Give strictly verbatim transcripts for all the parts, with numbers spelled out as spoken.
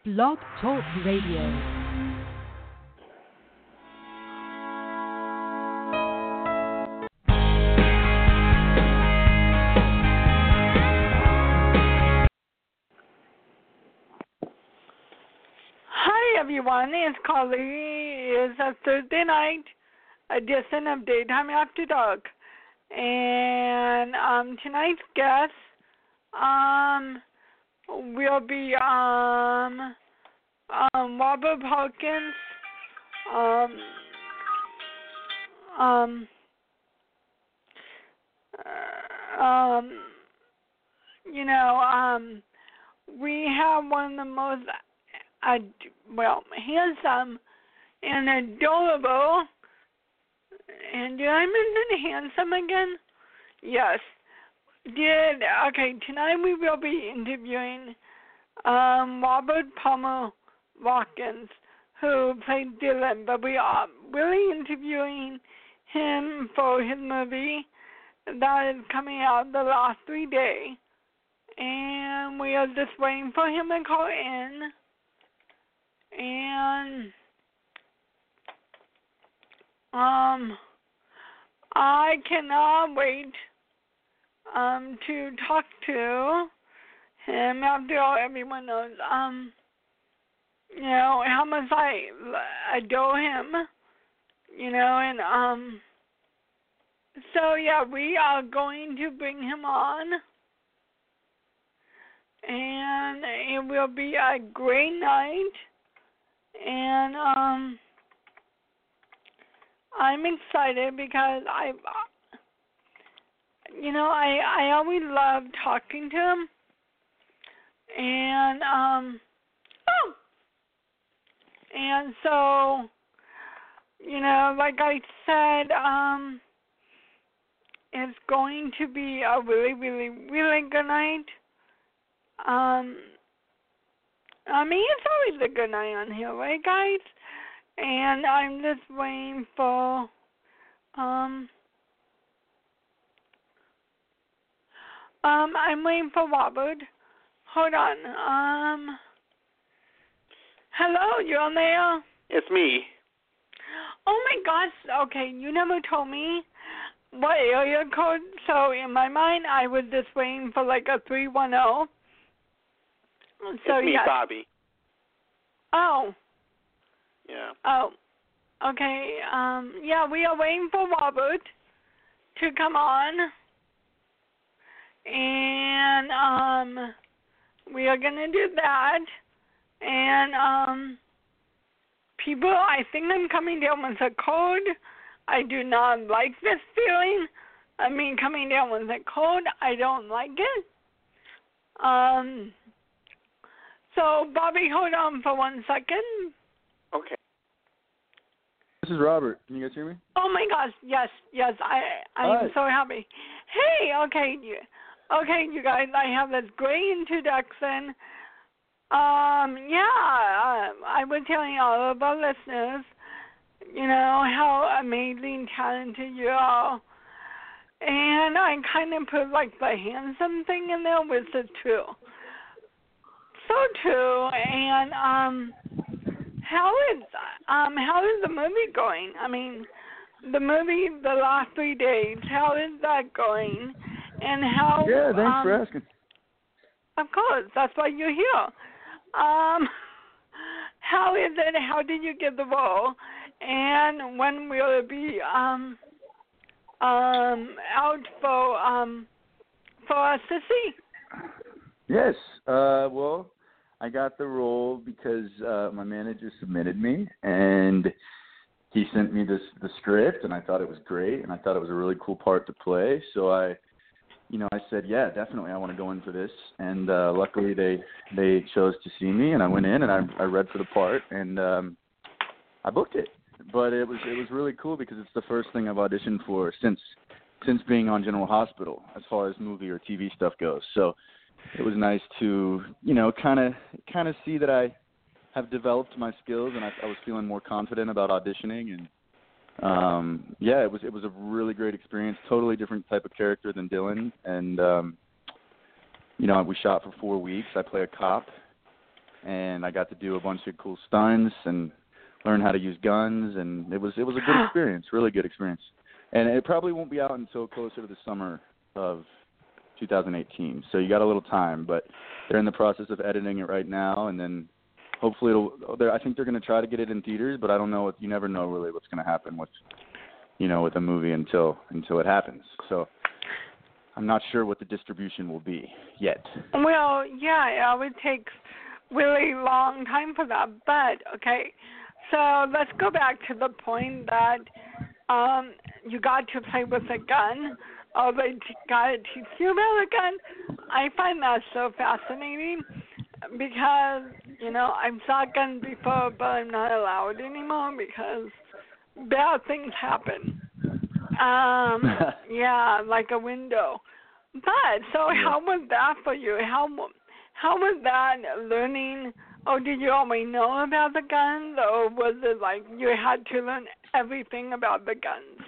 Blog Talk Radio. Everyone, it's Carly. It's a Thursday night edition of Daytime After Dark, and um, tonight's guest um, will be um, um, Robert Hawkins. Um, um, uh, um, you know, um, we have one of the most Uh, well, handsome and adorable. And did I mention handsome again? Yes. Did okay? Tonight we will be interviewing um, Robert Palmer Watkins, who played Dylan, but we are really interviewing him for his movie that is coming out the last three days, and we are just waiting for him to call in. And um, I cannot wait um to talk to him. After all, everyone knows um you know how much I adore him. You know, and um so yeah, we are going to bring him on, and it will be a great night. And um, I'm excited because I, you know, I I always love talking to him, and um, oh, and so, you know, like I said, um, it's going to be a really, really, really good night. Um. I mean, it's always a good night on here, right, guys? And I'm just waiting for, um, um, I'm waiting for Robert. Hold on. Um, hello, you on there? It's me. Oh my gosh. Okay, you never told me what area code. So in my mind, I was just waiting for like a three one zero. So, it's me, yes. Bobby. Oh. Yeah. Oh. Okay. Um. Yeah, we are waiting for Robert to come on, and um, we are gonna do that. And um, people, I think I'm coming down with a cold. I do not like this feeling. I mean, coming down with a cold, I don't like it. Um. So, Bobby, hold on for one second. Okay. This is Robert. Can you guys hear me? Oh, my gosh. Yes, yes. I, I'm so happy. Hey, okay. Okay, you guys, I have this great introduction. Um, yeah, I was telling all of our listeners, you know, how amazing, talented you are. And I kind of put, like, the handsome thing in there, which is true. So true. And um, how is um how is the movie going? I mean, the movie the last three days. How is that going? And how? Yeah, thanks um, for asking. Of course, that's why you're here. Um, how is it? How did you get the role? And when will it be um um out for um for us to see? Yes. Uh, well, I got the role because uh, my manager submitted me, and he sent me this the script, and I thought it was great, and I thought it was a really cool part to play. So I, you know, I said, yeah, definitely, I want to go in for this. And uh, luckily, they they chose to see me, and I went in and I I read for the part, and um, I booked it. But it was it was really cool because it's the first thing I've auditioned for since since being on General Hospital, as far as movie or T V stuff goes. So it was nice to, you know, kind of kind of see that I have developed my skills, and I, I was feeling more confident about auditioning. And um, yeah, it was it was a really great experience. Totally different type of character than Dylan, and um, you know, we shot for four weeks. I play a cop, and I got to do a bunch of cool stunts and learn how to use guns, and it was it was a good experience, really good experience. And it probably won't be out until closer to the summer of two thousand eighteen, so you got a little time, but they're in the process of editing it right now, and then hopefully it'll. I think they're going to try to get it in theaters, but I don't know. You never know really what's going to happen with, you know, with a movie until until it happens. So I'm not sure what the distribution will be yet. Well, yeah, it would take really long time for that, but okay. So let's go back to the point that um, you got to play with a gun. Oh, they t- got to teach you about a gun. I find that so fascinating because, you know, I've saw guns before, but I'm not allowed anymore because bad things happen. Um, yeah, like a window. But, so yeah. how was that for you? How how was that learning? Oh, did you always know about the guns, or was it like you had to learn everything about the guns?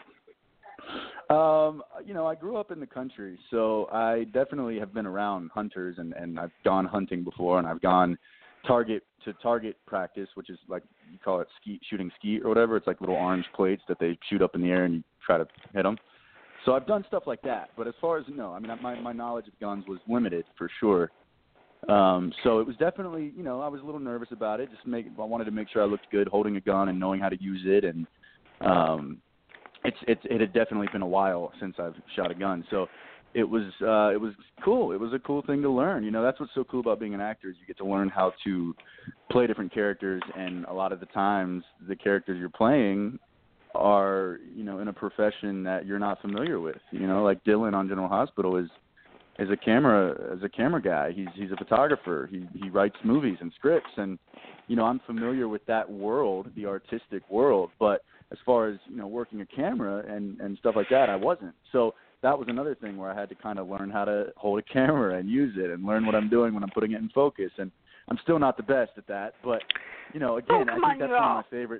Um, you know, I grew up in the country, so I definitely have been around hunters, and, and I've gone hunting before, and I've gone target to target practice, which is like you call it skeet, shooting skeet or whatever. It's like little orange plates that they shoot up in the air and you try to hit them. So I've done stuff like that. But as far as, no, I mean, my, my knowledge of guns was limited for sure. Um, so it was definitely, you know, I was a little nervous about it. Just make, I wanted to make sure I looked good holding a gun and knowing how to use it. And um, it's, it's, it had definitely been a while since I've shot a gun. So it was, uh, it was cool. It was a cool thing to learn. You know, that's what's so cool about being an actor is you get to learn how to play different characters. And a lot of the times the characters you're playing are, you know, in a profession that you're not familiar with. You know, like Dylan on General Hospital is, is a camera, as a camera guy. He's, he's a photographer. He, he writes movies and scripts. And, you know, I'm familiar with that world, the artistic world. But as far as, you know, working a camera and, and stuff like that, I wasn't. So that was another thing where I had to kind of learn how to hold a camera and use it and learn what I'm doing when I'm putting it in focus. And I'm still not the best at that. But, you know, again, oh, I think on, that's one of my favorite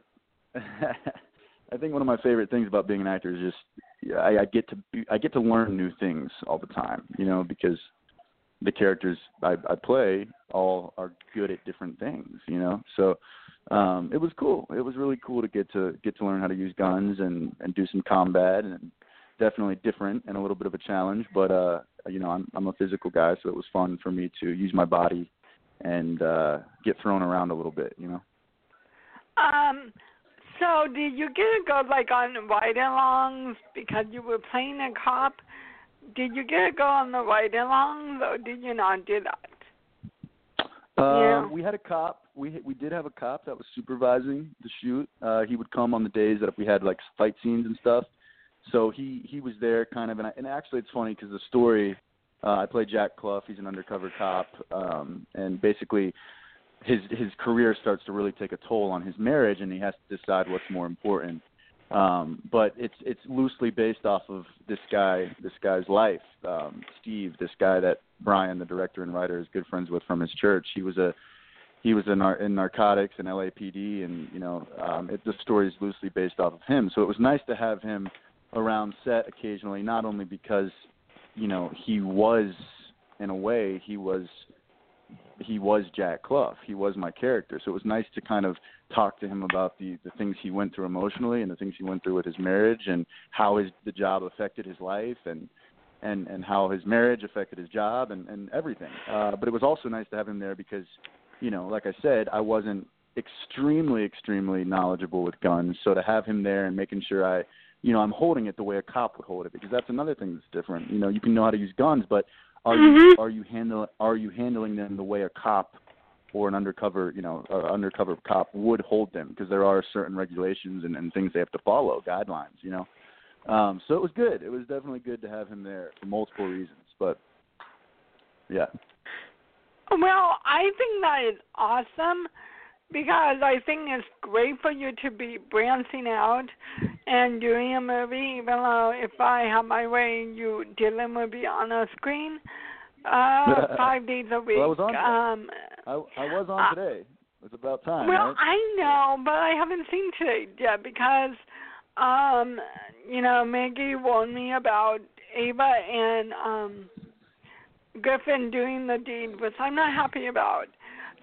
I think one of my favorite things about being an actor is just I, I get to be, I get to learn new things all the time, you know, because the characters I, I play all are good at different things, you know. So um, it was cool. It was really cool to get to get to learn how to use guns and, and do some combat, and definitely different and a little bit of a challenge. But uh, you know, I'm I'm a physical guy, so it was fun for me to use my body and uh, get thrown around a little bit, you know. Um. So did you get to go like on ride-alongs because you were playing a cop? Did you get to go on the ride-alongs, or did you not do that? Um, yeah. We had a cop. We we did have a cop that was supervising the shoot. Uh, he would come on the days that if we had like fight scenes and stuff. So he, he was there kind of, and, I, and actually it's funny because the story. Uh, I played Jack Clough. He's an undercover cop, um, and basically. His his career starts to really take a toll on his marriage, and he has to decide what's more important. Um, but it's it's loosely based off of this guy this guy's life. Um, Steve, this guy that Brian, the director and writer, is good friends with from his church. He was a he was in, nar- in narcotics and L A P D, and you know um, it, the story is loosely based off of him. So it was nice to have him around set occasionally, not only because you know he was in a way he was. he was Jack Clough. He was my character. So it was nice to kind of talk to him about the, the things he went through emotionally and the things he went through with his marriage and how his the job affected his life and and, and how his marriage affected his job and, and everything. Uh, but it was also nice to have him there because, you know, like I said, I wasn't extremely, extremely knowledgeable with guns. So to have him there and making sure I, you know, I'm holding it the way a cop would hold it, because that's another thing that's different. You know, you can know how to use guns, but Are mm-hmm. you are you handle are you handling them the way a cop or an undercover you know uh, undercover cop would hold them? Because there are certain regulations and, and things they have to follow, guidelines. You know, um, so it was good. It was definitely good to have him there for multiple reasons. But yeah. Well, I think that is awesome because I think it's great for you to be branching out and doing a movie, even though if I had my way, you Dylan would be on a screen uh, five days a week. Well, I was on um, I, I was on uh, today. It's about time, Well, right? I know, but I haven't seen today yet because, um, you know, Maggie warned me about Ava and um, Griffin doing the deed, which I'm not happy about.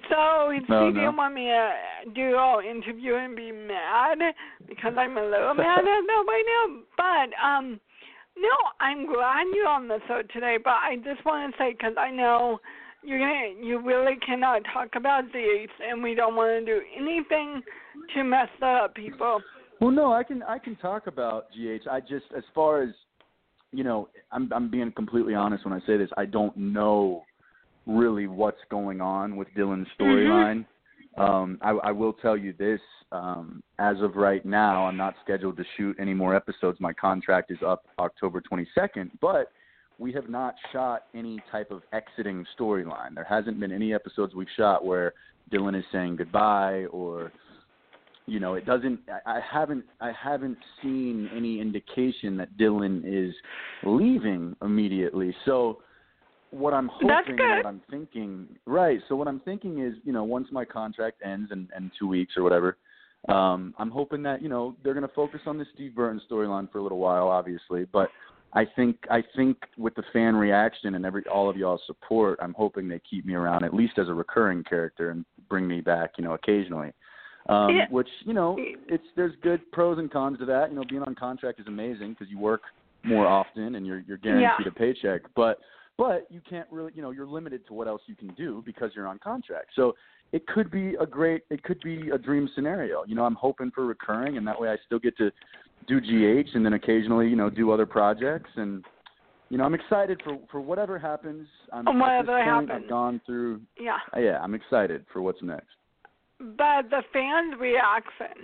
So he No, no. didn't want me to do an interview and be mad because I'm a little mad at that right now. But um, no, I'm glad you're on the show today. But I just want to say, because I know you're gonna, you really cannot talk about G H, and we don't want to do anything to mess that up, people. Well, no, I can I can talk about G H. I just, as far as, you know, I'm I'm being completely honest when I say this. I don't know really what's going on with Dylan's storyline. Mm-hmm. Um, I, I will tell you this. Um, as of right now, I'm not scheduled to shoot any more episodes. My contract is up October twenty-second, but we have not shot any type of exiting storyline. There hasn't been any episodes we've shot where Dylan is saying goodbye, or, you know, it doesn't. I, I haven't. I haven't seen any indication that Dylan is leaving immediately. So, what I'm hoping, That's good. and what I'm thinking, right? So, what I'm thinking is, you know, once my contract ends in, in two weeks or whatever, um, I'm hoping that, you know, they're going to focus on the Steve Burton storyline for a little while, obviously. But I think I think with the fan reaction and every all of y'all's support, I'm hoping they keep me around at least as a recurring character and bring me back, you know, occasionally. Um, yeah. Which, you know, it's there's good pros and cons to that. You know, being on contract is amazing because you work more often and you're you're guaranteed yeah. a paycheck. But but you can't really, you know, you're limited to what else you can do because you're on contract. So it could be a great, it could be a dream scenario. You know, I'm hoping for recurring, and that way I still get to do G H and then occasionally, you know, do other projects. And, you know, I'm excited for, for whatever happens. I'm, whatever at this point, happens. I've gone through, yeah. uh, yeah, I'm excited for what's next. But the fans' reaction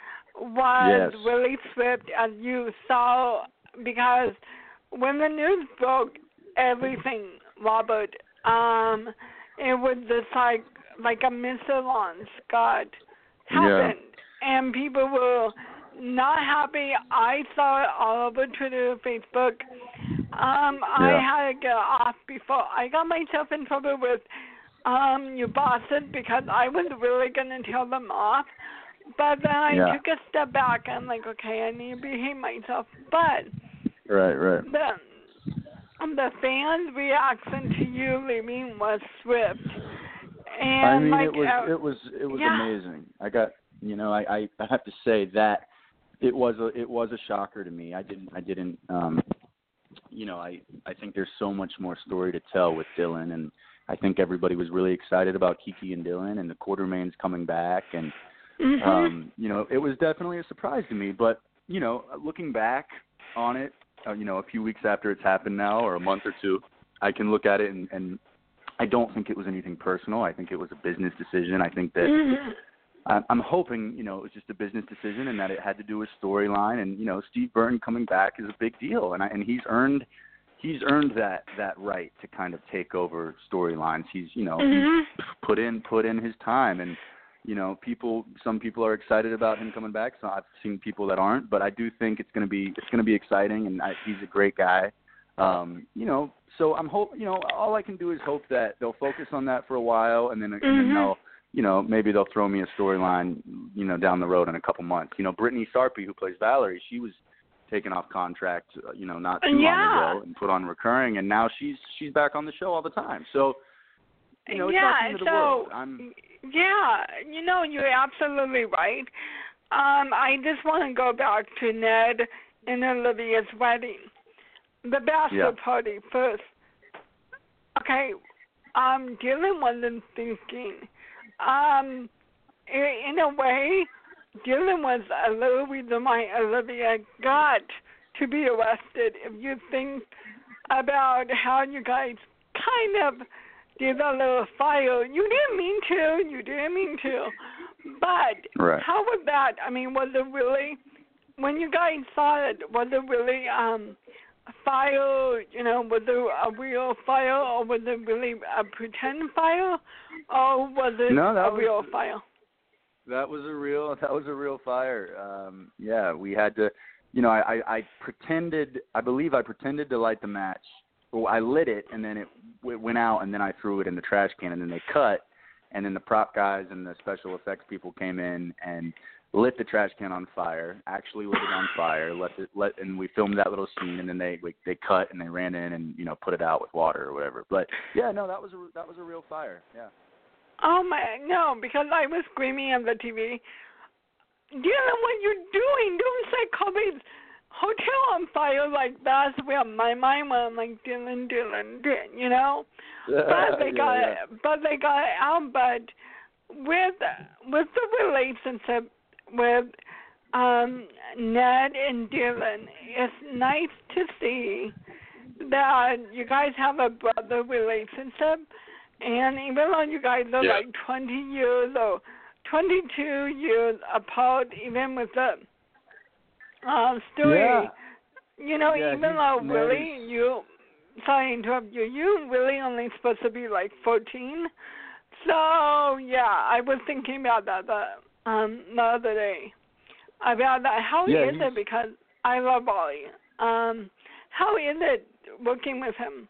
was Yes. really swift, as you saw, because when the news broke, everything, Robert, um, it was just like like a missile launch got happened, yeah. and people were not happy. I saw it all over Twitter, Facebook. Um, yeah. I had to get off before I got myself in trouble with um your bosses because I was really gonna tell them off. But then I yeah. took a step back and I'm like, okay, I need to behave myself. But right, right. The the fans' reaction to you leaving was swift. And I mean, like, it was uh, it was it was yeah. amazing. I got, you know, I, I I have to say that it was a it was a shocker to me. I didn't I didn't um you know, I I think there's so much more story to tell with Dylan, and I think everybody was really excited about Kiki and Dylan and the Quartermain's coming back, and mm-hmm. um you know, it was definitely a surprise to me. But, you know, looking back on it, uh, you know, a few weeks after it's happened now, or a month or two, I can look at it and, and I don't think it was anything personal. I think it was a business decision. I think that mm-hmm. I'm, I'm hoping, you know, it was just a business decision and that it had to do with storyline. And, you know, Steve Burton coming back is a big deal, and I, and he's earned he's earned that that right to kind of take over storylines. He's, you know, mm-hmm. he's put in put in his time, and, you know, people some people are excited about him coming back. So I've seen people that aren't, but I do think it's going to be it's going to be exciting, and I, he's a great guy. Um, you know, so I'm hope you know all I can do is hope that they'll focus on that for a while, and then, mm-hmm. and then they'll you know maybe they'll throw me a storyline you know down the road in a couple months. You know, Brittany Sarpy, who plays Valerie, she was taken off contract uh, you know not too yeah. long ago and put on recurring, and now she's she's back on the show all the time. So you know, it's yeah, not the end of the so world. I'm yeah, you know, you're absolutely right. Um, I just want to go back to Ned and Olivia's wedding. The bachelor yeah. party first. Okay, um, Dylan wasn't thinking. Um, in, in a way, Dylan was a little reason why Olivia got to be arrested. If you think about how you guys kind of did a little fire, you didn't mean to, you didn't mean to. But right. how was that? I mean, was it really, when you guys saw it, was it really, um, fire, you know, was it a real fire, or was it really a pretend fire, or was it no, that a was, real fire? That was a real that was a real fire. Um, yeah, we had to, you know, I, I, I pretended, I believe I pretended to light the match. Well, I lit it, and then it, it went out, and then I threw it in the trash can, and then they cut, and then the prop guys and the special effects people came in and lit the trash can on fire, actually lit it on fire, let it, let, and we filmed that little scene, and then they we, they cut and they ran in and, you know, put it out with water or whatever. But yeah, no, that was a that was a real fire. Yeah. Oh my, no, because I was screaming at the T V. Dylan, what you doing? Don't set Kobe's hotel on fire like that's where my mind went. Like Dylan, Dylan, Dylan, you know. But they yeah, got yeah. it. But they got it out. But with with the relationship with um, Ned and Dylan, it's nice to see that you guys have a brother relationship. And even though you guys are Yeah. like twenty years or twenty-two years apart, even with the uh, story, Yeah. you know, Yeah, even he's- though Ned really is- you, sorry to interrupt you, you really only supposed to be like fourteen. So, yeah, I was thinking about that the, um, the other day. About that. How Yeah, is he's- it? Because I love Wally. Um, how is it working with him?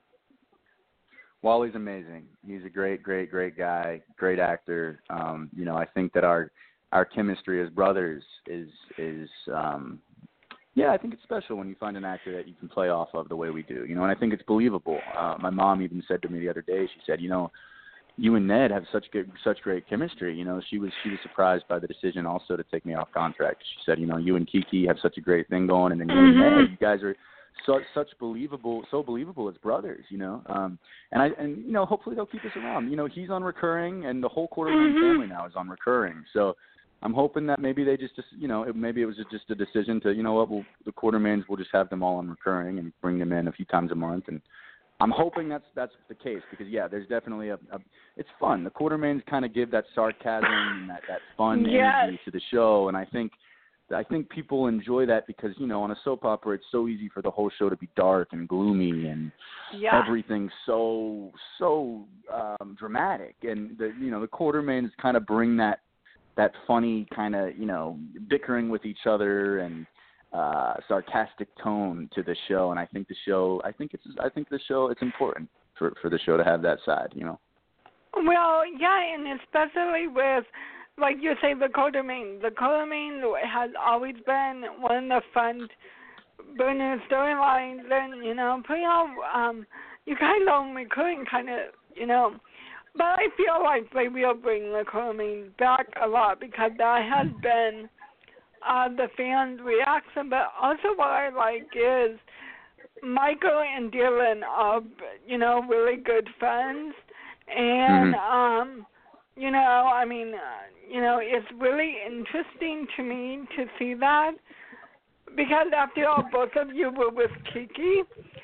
Wally's amazing. He's a great, great, great guy, great actor. Um, you know, I think that our our chemistry as brothers is is um yeah, I think it's special when you find an actor that you can play off of the way we do. You know, and I think it's believable. Uh, my mom even said to me the other day, she said, you know, you and Ned have such good, such great chemistry. You know, she was she was surprised by the decision also to take me off contract. She said, you know, you and Kiki have such a great thing going, and then you Mhm. and Ned, you guys are such such believable, so believable as brothers. You know, um, and I and you know, hopefully they'll keep us around. You know, he's on recurring, and the whole Quartermain Mhm. family now is on recurring. So I'm hoping that maybe they just, just you know, it, maybe it was just a decision to, you know what, we'll, the Quartermains will just have them all on recurring and bring them in a few times a month, and I'm hoping that's that's the case because yeah, there's definitely a, a it's fun. The Quartermains kind of give that sarcasm and that, that fun Yes. energy to the show, and I think I think people enjoy that because you know on a soap opera it's so easy for the whole show to be dark and gloomy and Yeah. everything's so so um, dramatic, and the you know the Quartermains kind of bring that that funny kind of you know bickering with each other and uh, sarcastic tone to the show, and I think the show I think it's I think the show it's important for for the show to have that side, you know. Well, yeah, and especially with, like you say, the Quartermain. The Quartermain has always been one of the fun burner storylines, and, you know, pretty out, um, you kind of recurring kind of, you know. But I feel like they will bring the Quartermain back a lot because that has been uh, the fans' reaction. But also what I like is Michael and Dylan are, you know, really good friends. And, Mhm. um, you know, I mean, uh, you know, it's really interesting to me to see that because after all, both of you were with Kiki,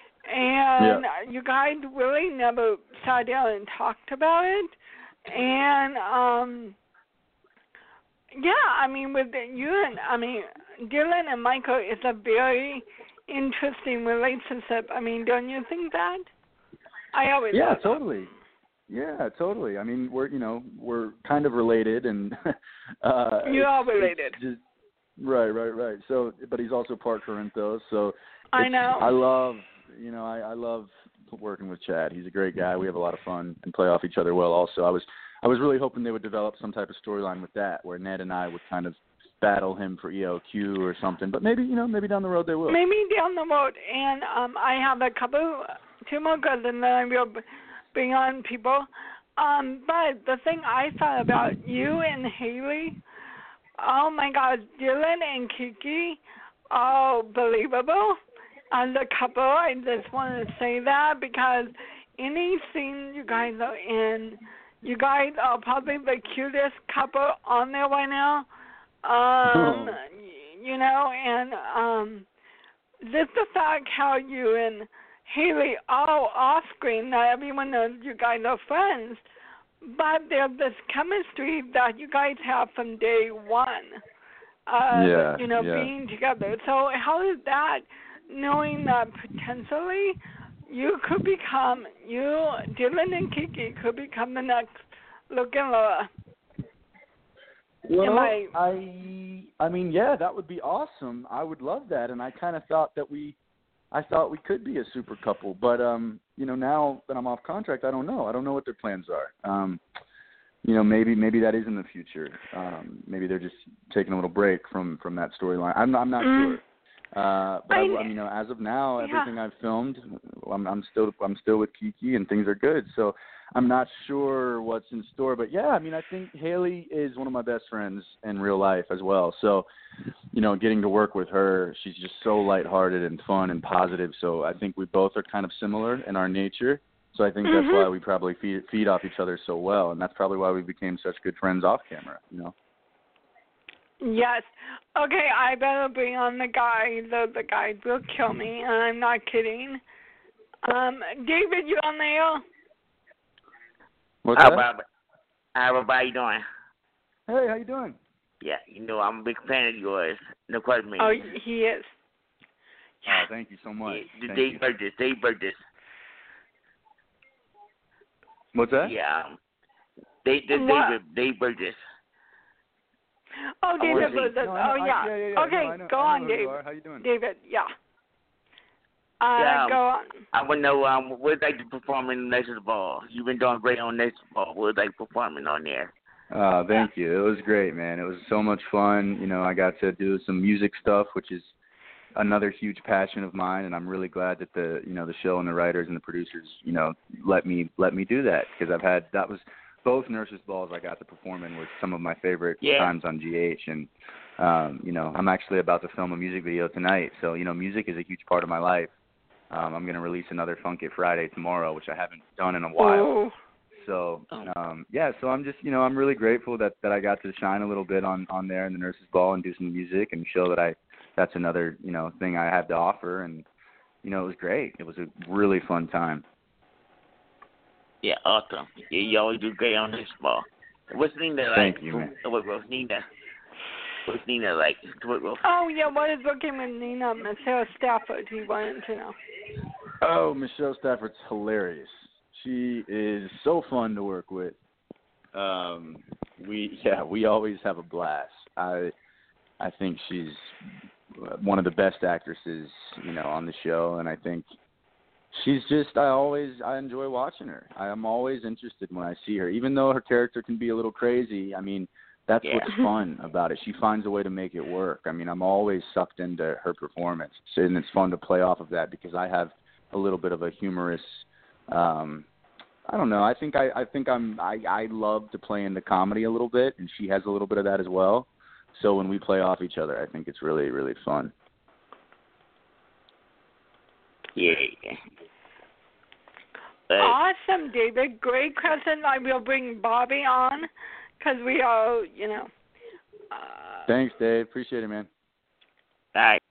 and Yeah. you guys really never sat down and talked about it. And, um, yeah, I mean, with you and, I mean, Dylan and Michael is a very interesting relationship. I mean, don't you think that? I always Yeah, thought that. totally. Yeah, totally. I mean, we're you know we're kind of related, and uh, You it's- are it's related. Just, right, right, right. So, but he's also part Corinthos, so I it's- know. I love you know I, I love working with Chad. He's a great guy. We have a lot of fun and play off each other well. Also, I was I was really hoping they would develop some type of storyline with that, where Ned and I would kind of battle him for E L Q or something. But maybe you know maybe down the road they will. Maybe down the road, and um, I have a couple, two more cousins, and then I will b- bring on people. Um, but the thing I thought about you and Haley, oh my God, Dylan and Kiki, oh, believable as a couple. I just want to say that because any scene you guys are in, you guys are probably the cutest couple on there right now. Um, Oh. you know, and um, just the fact how you and Haley all off screen, now everyone knows you guys are friends, but there's this chemistry that you guys have from day one. Uh, Yeah, you know, yeah. being together. So how is that, knowing that potentially you could become, you, Dylan and Kiki could become the next Luke and Laura? Well, Am I- I I mean, yeah, that would be awesome. I would love that, and I kind of thought that we, I thought we could be a super couple. But um, you know, now that I'm off contract, I don't know. I don't know what their plans are. Um, you know, maybe maybe that is in the future. Um, maybe they're just taking a little break from from that storyline. I'm I'm not Mm. sure. Uh, but I, I- I mean, you know, as of now, Yeah. everything I've filmed, I'm, I'm still I'm still with Kiki, and things are good. So I'm not sure what's in store, but yeah, I mean, I think Haley is one of my best friends in real life as well. So, you know, getting to work with her, she's just so lighthearted and fun and positive. So I think we both are kind of similar in our nature. So I think that's Mhm. why we probably feed feed off each other so well, and that's probably why we became such good friends off camera. You know. Yes. Okay, I better bring on the guy. The the guy will kill me, and I'm not kidding. Um, David, you on there? What's How that? about how about you doing? Hey, how you doing? Yeah, you know I'm a big fan of yours. No question, Oh, me. he is. Oh, thank you so much. Yeah, Thank Dave you. Burgess, Dave Burgess. What's that? Yeah. um, Dave, Dave, What? Dave, Dave Burgess. Oh, I David. wanna see- was it- No, I oh, know- I- yeah. yeah, yeah, yeah. Okay, No, I know, go I on, know who you David. are. How you doing? David, yeah. Uh, Yeah, um, go on. I want to know um, what like to perform in the National Ball. You've been doing great on National Ball. What like performing on there? Uh, thank you. It was great, man. It was so much fun. You know, I got to do some music stuff, which is another huge passion of mine, and I'm really glad that the you know the show and the writers and the producers you know let me let me do that, because I've had that was both Nurses Balls I got to perform in were some of my favorite Yeah. times on G H, and um, you know I'm actually about to film a music video tonight, so you know music is a huge part of my life. Um, I'm going to release another Funk It Friday tomorrow, which I haven't done in a while. Oh. So um, yeah, so I'm just you know I'm really grateful that, that I got to shine a little bit on, on there in the Nurses Ball and do some music and show that I that's another you know thing I had to offer, and you know it was great. It was a really fun time. Yeah, awesome. Yeah, you always do great on National Ball. What's Nina like? Thank you, man. What was Nina? What's Nina like? What, what, Oh, yeah, what is working with Nina Michelle Stafford? He wanted to know. Oh, Michelle Stafford's hilarious. She is so fun to work with. Um, we yeah, we always have a blast. I I think she's one of the best actresses, you know, on the show, and I think she's just I always I enjoy watching her. I am always interested when I see her, even though her character can be a little crazy. I mean, that's Yeah. what's fun about it. She finds a way to make it work. I mean, I'm always sucked into her performance, and it's fun to play off of that because I have a little bit of a humorous. Um, I don't know. I think I, I think I'm. I, I love to play into comedy a little bit, and she has a little bit of that as well. So when we play off each other, I think it's really, really fun. yeah. Uh, Awesome, David. Great question. I will bring Bobby on because we are, you know. Uh, Thanks, Dave. Appreciate it, man. all right.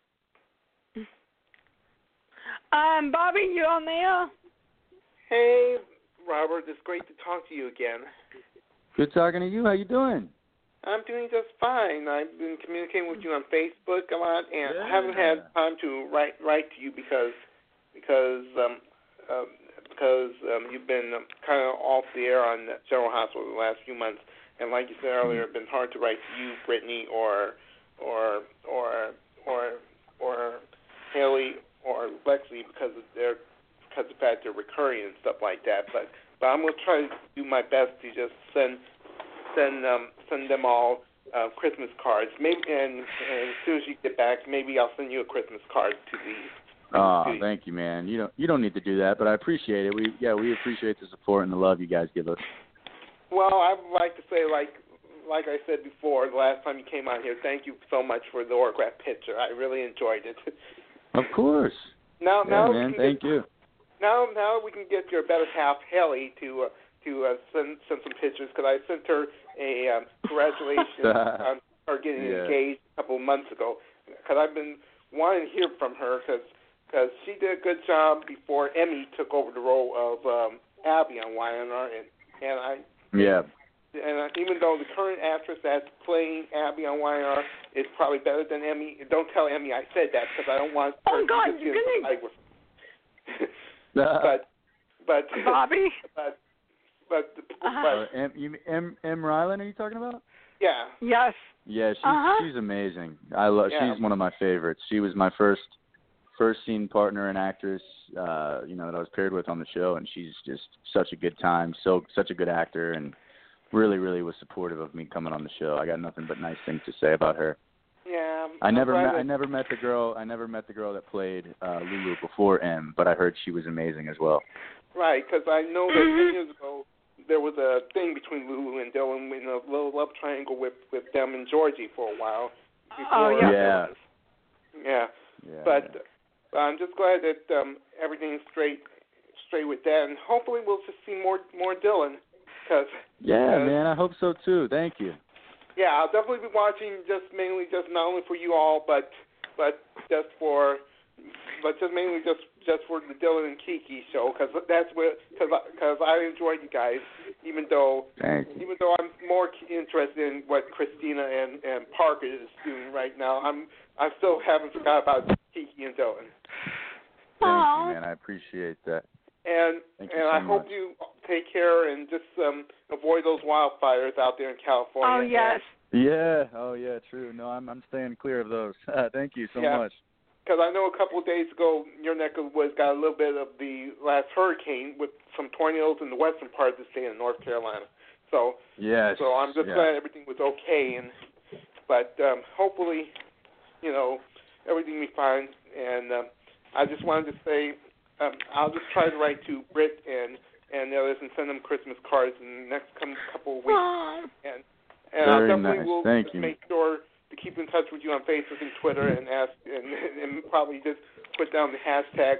um, Bobby, you on there? Hey, Robert, it's great to talk to you again. Good talking to you. How you doing? I'm doing just fine. I've been communicating with you on Facebook a lot, and Yeah. I haven't had time to write write to you because because um, um, because um, you've been um, kind of off the air on General Hospital the last few months, and like you said earlier, it's been hard to write to you, Brittany, or or or or or Haley or Lexi because of their because of the fact they're recurring and stuff like that. But but I'm gonna try to do my best to just send send um send them all uh, Christmas cards. Maybe and, and as soon as you get back, maybe I'll send you a Christmas card to these. Oh, thank you, man. You don't you don't need to do that, but I appreciate it. We yeah, we appreciate the support and the love you guys give us. Well, I would like to say, like like I said before, the last time you came on here, thank you so much for the autograph picture. I really enjoyed it. Of course. Now, Yeah, now man. we can Thank get, you. Now, now we can get your better half, Haley, to uh, to uh, send send some pictures because I sent her a um, congratulations on her getting Yeah. engaged a couple of months ago. Because I've been wanting to hear from her because because she did a good job before Emmy took over the role of um, Abby on Y N R, and and I Yeah. and I, even though the current actress that's playing Abby on Y N R is probably better than Emmy, don't tell Emmy I said that because I don't want her Oh, God, to just you're get gonna- fight with. but but Bobby? but but, Uh-huh. Uh, M, you, M, M. Rylan, are you talking about? yeah. Yes. Yeah, she's Uh-huh. she's amazing. I love. Yeah. She's one of my favorites. She was my first first scene partner and actress. Uh, you know that I was paired with on the show, and she's just such a good time. So such a good actor, and really, really was supportive of me coming on the show. I got nothing but nice things to say about her. Yeah, I never I'm met. glad I never met the girl. I never met the girl that played uh, Lulu before M, but I heard she was amazing as well. Right, because I know that Mhm. ten years ago there was a thing between Lulu and Dylan in a little love triangle with with them and Georgie for a while. Before Oh, yeah. Yeah. Dylan. Yeah. Yeah. But uh, I'm just glad that um, everything's straight straight with that, and hopefully we'll just see more more Dylan. Cause, yeah, cause, man. I hope so too. Thank you. Yeah, I'll definitely be watching just mainly just not only for you all, but but just for but just mainly just just for the Dylan and Kiki show, because that's what because because I enjoyed you guys, even though Thank you. even though I'm more interested in what Christina and and Parker is doing right now. I'm I still haven't forgot about Kiki and Dylan. Thank Aw. you, man. I appreciate that. And Thank you and so I hope much. you take care and just um, avoid those wildfires out there in California. Oh, yes. Yeah. Oh, yeah. True. No, I'm I'm staying clear of those. Thank you so Yeah. much. Because I know a couple of days ago, your neck of the woods got a little bit of the last hurricane with some tornadoes in the western part of the state of North Carolina. So, Yes. so I'm just yes. glad everything was okay. And but um, hopefully, you know, everything will be fine. And um, I just wanted to say, um, I'll just try to write to Britt and and the others and send them Christmas cards in the next come, couple of weeks. Aw. And and I Very definitely nice. will Thank just you. make sure to keep in touch with you on Facebook and Twitter and ask and, and probably just put down the hashtag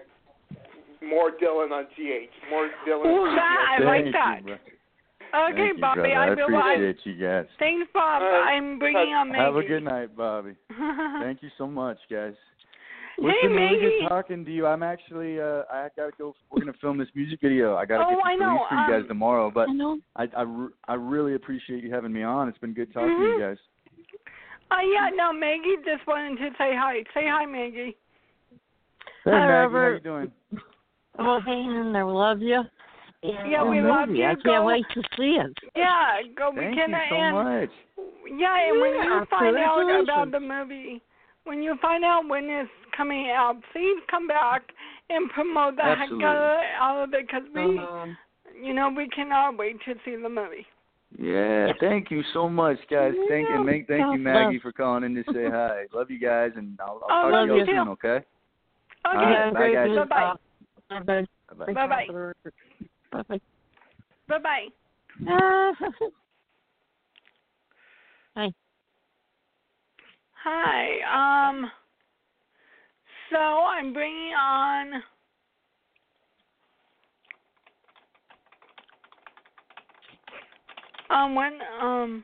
more Dylan on G H. More Dylan. Ooh, on that, I G H. like Thank that. You, bro. Okay, Thank you, Bobby, brother. I I will. I, appreciate you guys. thanks, Bob. All right. I'm bringing on Maggie. Have a good night, Bobby. Thank you so much, guys. Well, Hey, it's been really Maggie. good talking to you. I'm actually, uh, I gotta go. We're gonna film this music video. I gotta Oh, get I this know, released for you guys um, tomorrow. But I know. I, I, re- I really appreciate you having me on. It's been good talking to Mhm. you guys. Oh, yeah, no, Maggie just wanted to say hi. Say hi, Maggie. Hey, Hi, Maggie, Robert. how you doing? Well, hanging in there. We love you. And Yeah, the we love movie. you. I can't Go- wait to see it. Yeah, go Thank weekend you so and much. yeah, and when you Yeah, find out congratulations. about the movie, when you find out when it's coming out, please come back and promote the Absolutely. heck out of- out of it, because we, Um, you know, we cannot wait to see the movie. Yeah, thank you so much, guys. Thank Yeah. and make, thank you, God Maggie, bless. for calling in to say hi. Love you guys, and I'll, Oh, I'll love talk to you you too. soon. Okay. Okay, All right, bye, guys. Bye-bye. Bye-bye. Bye-bye. Bye-bye. Bye-bye. Bye-bye. Uh, Hi. Hi. Um. So I'm bringing on. Um. When. Um.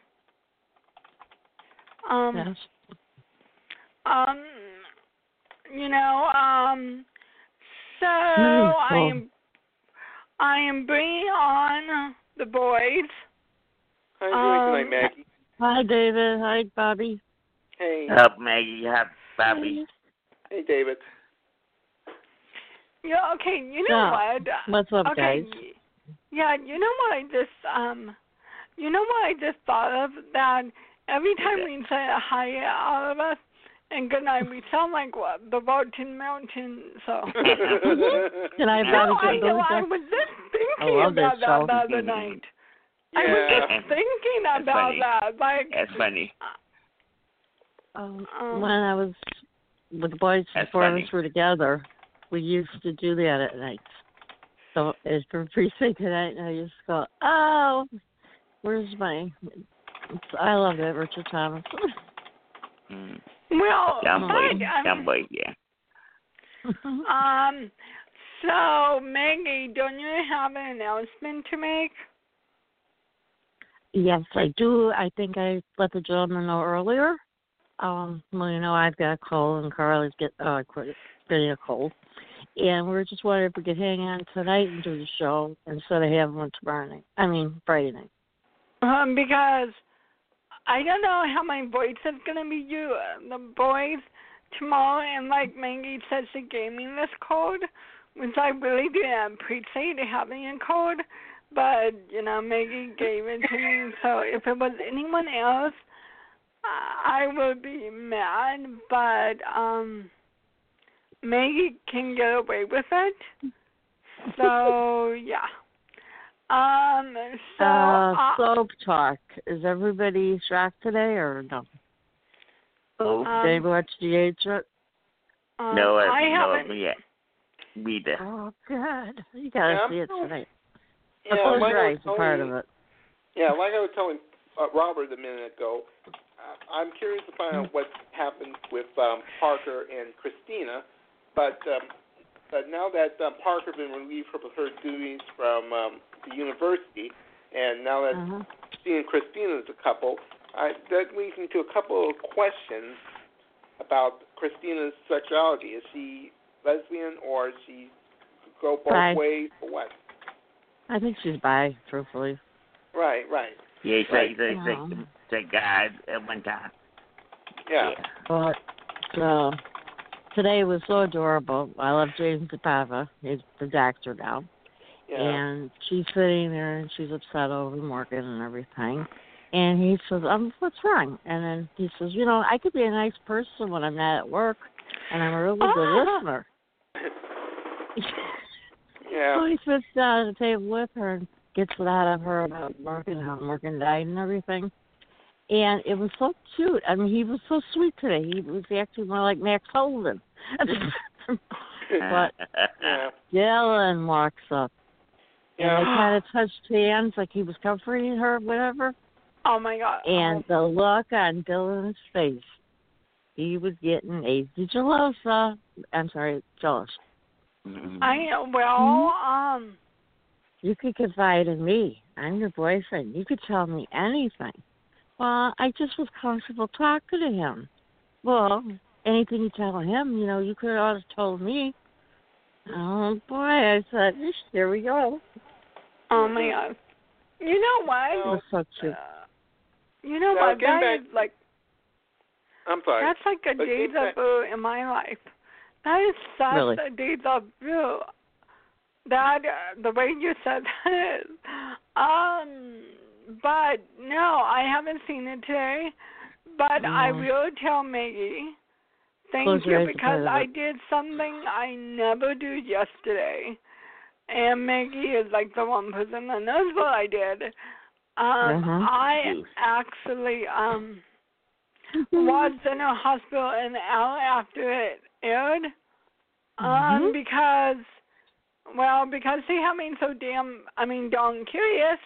Um. Yes. Um. You know. Um. So Mm, I well. am. I am bringing on the boys. How are you doing Um, tonight, Maggie? Hi, David. Hi, Bobby. Hey. Help Maggie, help Bobby. Hey, David. Yeah. Okay. You know Yeah. what? What's up, Okay. guys? Yeah, you know what I just um you know what I just thought of? That every time we say a hi out of us and good night, we sound like what? The Rotten Mountain, so Can I have No, Bobby I know, I Candle? was just I thinking love about this that show. the other night. I Yeah. was just thinking That's about funny. that. Like That's funny. Um, Um, when I was with the boys That's before funny. us were together, we used to do that at night. So it's for precinct tonight, and I just go, oh, where's my? It's, I love it, Richard Thomas. Mm. well, Young boy, but, um, young boy, yeah. um so Maggie, don't you have an announcement to make? Yes, I do. I think I let the gentleman know earlier. Um, well, you know, I've got a cold, and Carly's get uh quit- getting a cold, and we were just wondering if we could hang on tonight and do the show instead of having one tomorrow night. I mean, Friday night. Um, because I don't know how my voice is gonna be you the boys tomorrow, and like Maggie said, she gave me this code, which I really didn't appreciate having a code, but you know Maggie gave it to me. So if it was anyone else, I would be mad, but um, Maggie can get away with it. So yeah. Um. So. uh, uh, soap talk. Is everybody shocked today or no? Oh, Um, Did you watch The Age yet? um, no, I I haven't. haven't. No, yet. Me either. Oh, good. You gotta Yeah. see it tonight. Yeah, Close like your I eyes, was a part telling, of it. yeah, like I was telling uh, Robert a minute ago, uh, I'm curious to find Mm. out what happened with um, Parker and Christina, but um, but now that um, Parker's been relieved from her duties from um, the university, and now that Uh-huh. she and Christina is a couple, I, that leads me to a couple of questions about Christina's sexuality. Is she lesbian, or is she go both Bi. ways, or what? I think she's bi, truthfully. Right, right. Yeah, he Right. said, he said, Um, he said God at one time. Yeah. But uh, today was so adorable. I love James DePava. He's the doctor now. Yeah. And she's sitting there and she's upset over Morgan and everything. And he says, um, what's wrong? And then he says, you know, I could be a nice person when I'm not at work, and I'm a really good Ah. listener. Yeah. So he sits down at the table with her and gets it out of her about Morgan, how Morgan died and everything. And it was so cute. I mean, he was so sweet today. He was actually more like Max Holden. But Yeah. Dylan walks up. And Yeah. they kind of touched hands like he was comforting her, whatever. Oh my God. And the look on Dylan's face, he was getting a jealosa. I'm sorry, jealous. I well, um, You could confide in me. I'm your boyfriend. You could tell me anything. Well, I just was comfortable talking to him. Well, anything you tell him, you know, you could have always told me. Oh boy, I said, here we go. oh my God. You know It what? was so cute. Uh, you know Now, what? getting That back- is like I'm sorry. that's like a But getting deja back- vu in my life. That is such Really? a deja vu. That uh, the way you said that is. Um, but no, I haven't seen it today. But I No. will tell Maggie. Thank Close your you eyes and because try I it. did something I never do yesterday. And Maggie is like the one person that knows what I did. Um, Mhm. I actually um was in a hospital an hour after it aired. Um, Mhm. because well, because they had me so damn I mean darn curious.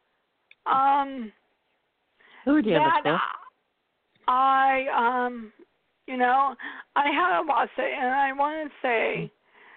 Um Who do you have a that clue? I um you know, I had a watch it and I wanna say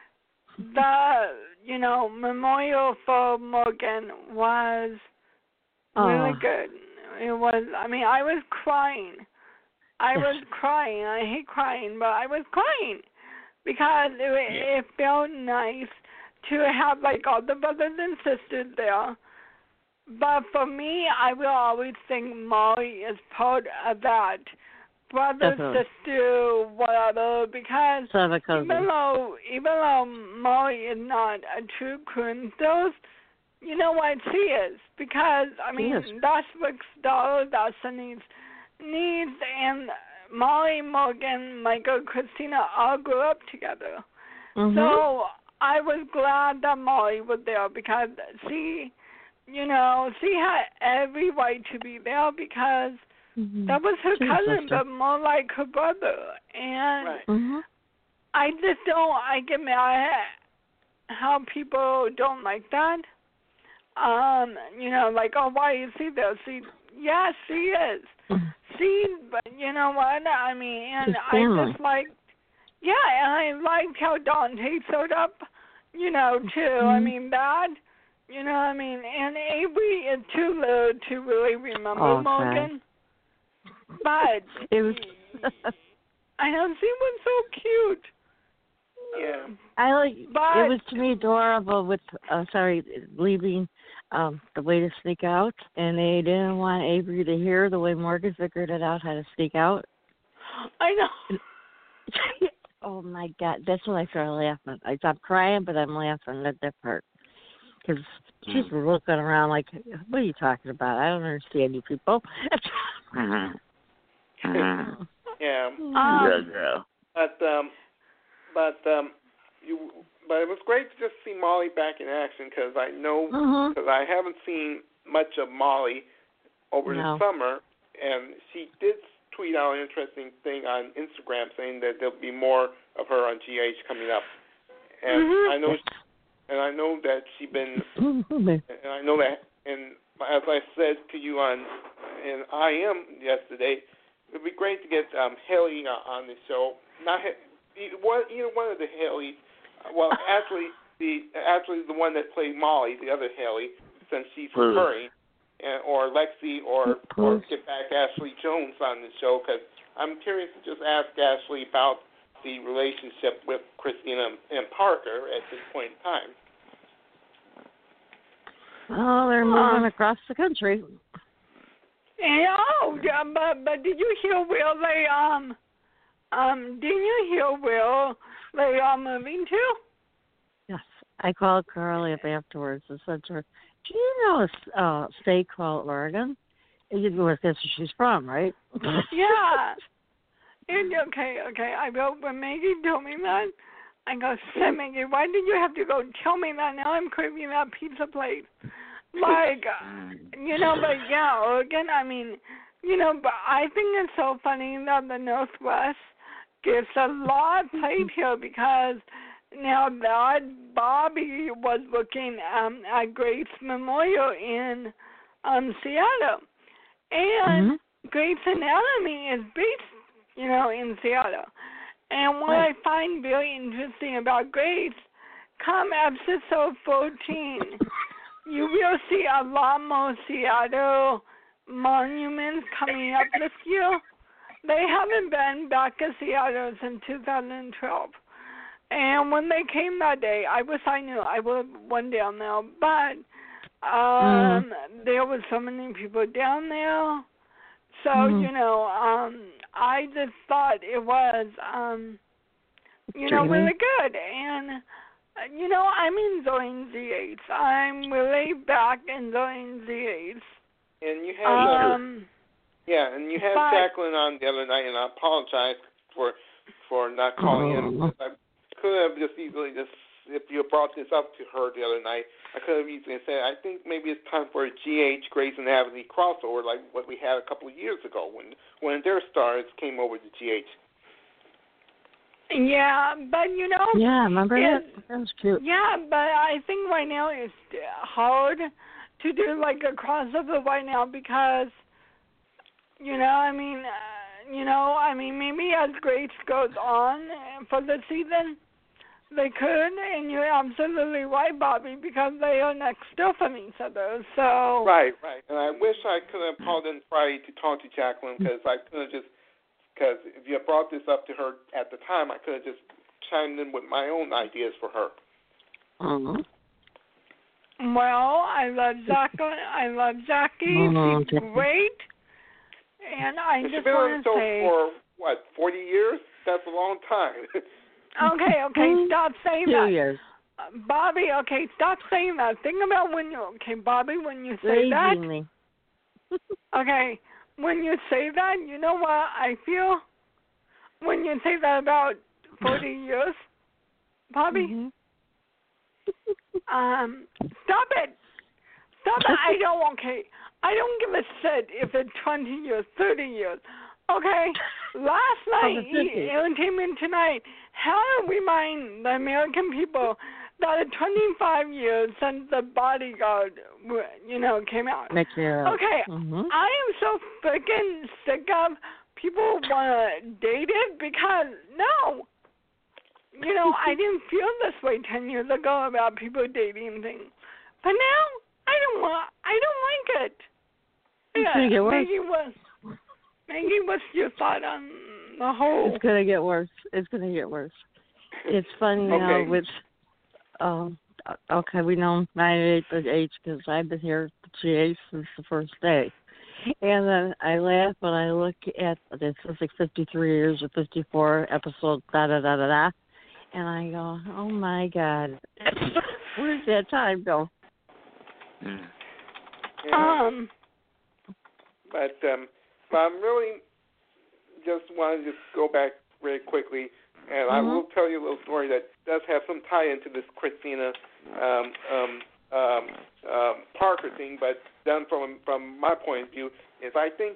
the you know, memorial for Morgan was really Oh. good. It was. I mean, I was crying. I was crying. I hate crying, but I was crying because it, Yeah. it felt nice to have like all the brothers and sisters there. But for me, I will always think Molly is part of that brother, Definitely. sister, whatever. Because Son of a even cousin. though even though Molly is not a true Corinthos, you know what she is, because I mean Yes. that's Rick's daughter, that's Sunny's niece, and Molly, Morgan, Michael, Christina all grew up together. Mhm. So I was glad that Molly was there because she, you know, she had every right to be there because Mhm. that was her She's a cousin, sister. but more like her brother. And Right. Mhm. I just don't, I get mad at how people don't like that. Um, you know, like, oh, why is she there? She, yeah, she is. She, but you know what? I mean, and She's I family. just like, yeah, and I liked how Dante showed up, you know, too. I Mhm. mean, that, you know, I mean, and Avery is too little to really remember Oh, Morgan. But It was. I know she was so cute. Yeah. I like. But- It was to me adorable. With uh, sorry, leaving um the way to sneak out, and they didn't want Avery to hear the way Morgan figured it out how to sneak out. I know. Oh my God, that's when I started laughing. I stopped crying, but I'm laughing at that part because she's looking around like, "What are you talking about? I don't understand you people." Mhm. Mhm. Yeah. Um, Good girl. But um, but um, you. But it was great to just see Molly back in action because I know Mhm. because I haven't seen much of Molly over No. the summer, and she did tweet out an interesting thing on Instagram saying that there'll be more of her on G H coming up, and mm-hmm. I know, she, and I know that she's been, and I know that, and as I said to you on, in I M yesterday, it'd be great to get um, Haley on the show. Not either one, either one of the Haleys. Well, actually, the actually the one that played Molly, the other Haley, since she's recurring. Or Lexi, or, or get back Ashley Jones on the show, because I'm curious to just ask Ashley about the relationship with Christina and Parker at this point in time. Oh, they're moving um, across the country. Yeah, oh, yeah, but but did you hear Will? They um um didn't you hear Will? They are moving too. Yes, I called Carly up afterwards and said to her, "Do you know a uh, state called Oregon? That's where she's from, right?" Yeah. And, okay, okay. I wrote when Maggie told me that. I go, "Say, Maggie, why did you have to go tell me that? Now I'm craving that pizza plate." Like, you know, but yeah, Oregon. I mean, you know, but I think it's so funny that the Northwest gets a lot played here because. Now that Bobby was looking um, at Grace Memorial in um, Seattle, and mm-hmm. Grace Anatomy is based, you know, in Seattle. And what right. I find very interesting about Grace, come episode fourteen, you will see a lot more Seattle monuments coming up this year. They haven't been back in Seattle since two thousand twelve. And when they came that day, I wish I knew. I would have went down there. But um, mm. there was so many people down there. So, mm. you know, um, I just thought it was, um, you know, really good. And, you know, I'm enjoying Z eight. I'm really back enjoying Z eight. And you had, um, uh, yeah, and you had but, Jacqueline on the other night, and I apologize for for not calling in. Because I could have just easily just, if you brought this up to her the other night, I could have easily said, I think maybe it's time for a G H Grey's Anatomy crossover like what we had a couple of years ago when when their stars came over to G H. Yeah, but you know. Yeah, remember that? That was cute. Yeah, but I think right now it's hard to do like a crossover right now because, you know, I mean, uh, you know, I mean, maybe as Grace goes on for the season, they could, and you're absolutely right, Bobby, because they are next door from each other. So. Right, right, and I wish I could have called in Friday to talk to Jacqueline because I could have just. Because if you had brought this up to her at the time, I could have just chimed in with my own ideas for her. Mm-hmm. Well, I love Jackie. I love Jackie. Mm-hmm. She's great. And I and just want to say... She's been on the show say, for, what, forty years? That's a long time. okay, okay, stop saying Two that. Two years. Uh, Bobby, okay, stop saying that. Think about when you... Okay, Bobby, when you say that... Me. okay. When you say that, you know what I feel? When you say that about forty years, Bobby? Mm-hmm. um, stop it. Stop it. I don't, okay. I don't give a shit if it's twenty years, thirty years. Okay? Last night, Entertainment Tonight, how to remind the American people that it's twenty-five years since The Bodyguard, you know, came out. Next year. Okay, mm-hmm. I am so freaking sick of people want to date it because, no. You know, I didn't feel this way ten years ago about people dating things. But now, I don't want, I don't like it. Yeah, it Maggie, what, Maggie, what's your thought on the whole? It's going to get worse. It's going to get worse. It's funny okay. now with... Um, okay, we know ninety-eight but H because I've been here at G H since the first day. And then I laugh when I look at this is like fifty-three years or fifty-four episodes, da da da da da. And I go, oh my God, where's that time go? Yeah. Um, but um, but I'm really just want to just go back very quickly. And mm-hmm. I will tell you a little story that does have some tie into this Christina um, um, um, um, Parker thing, but done from from my point of view, is I think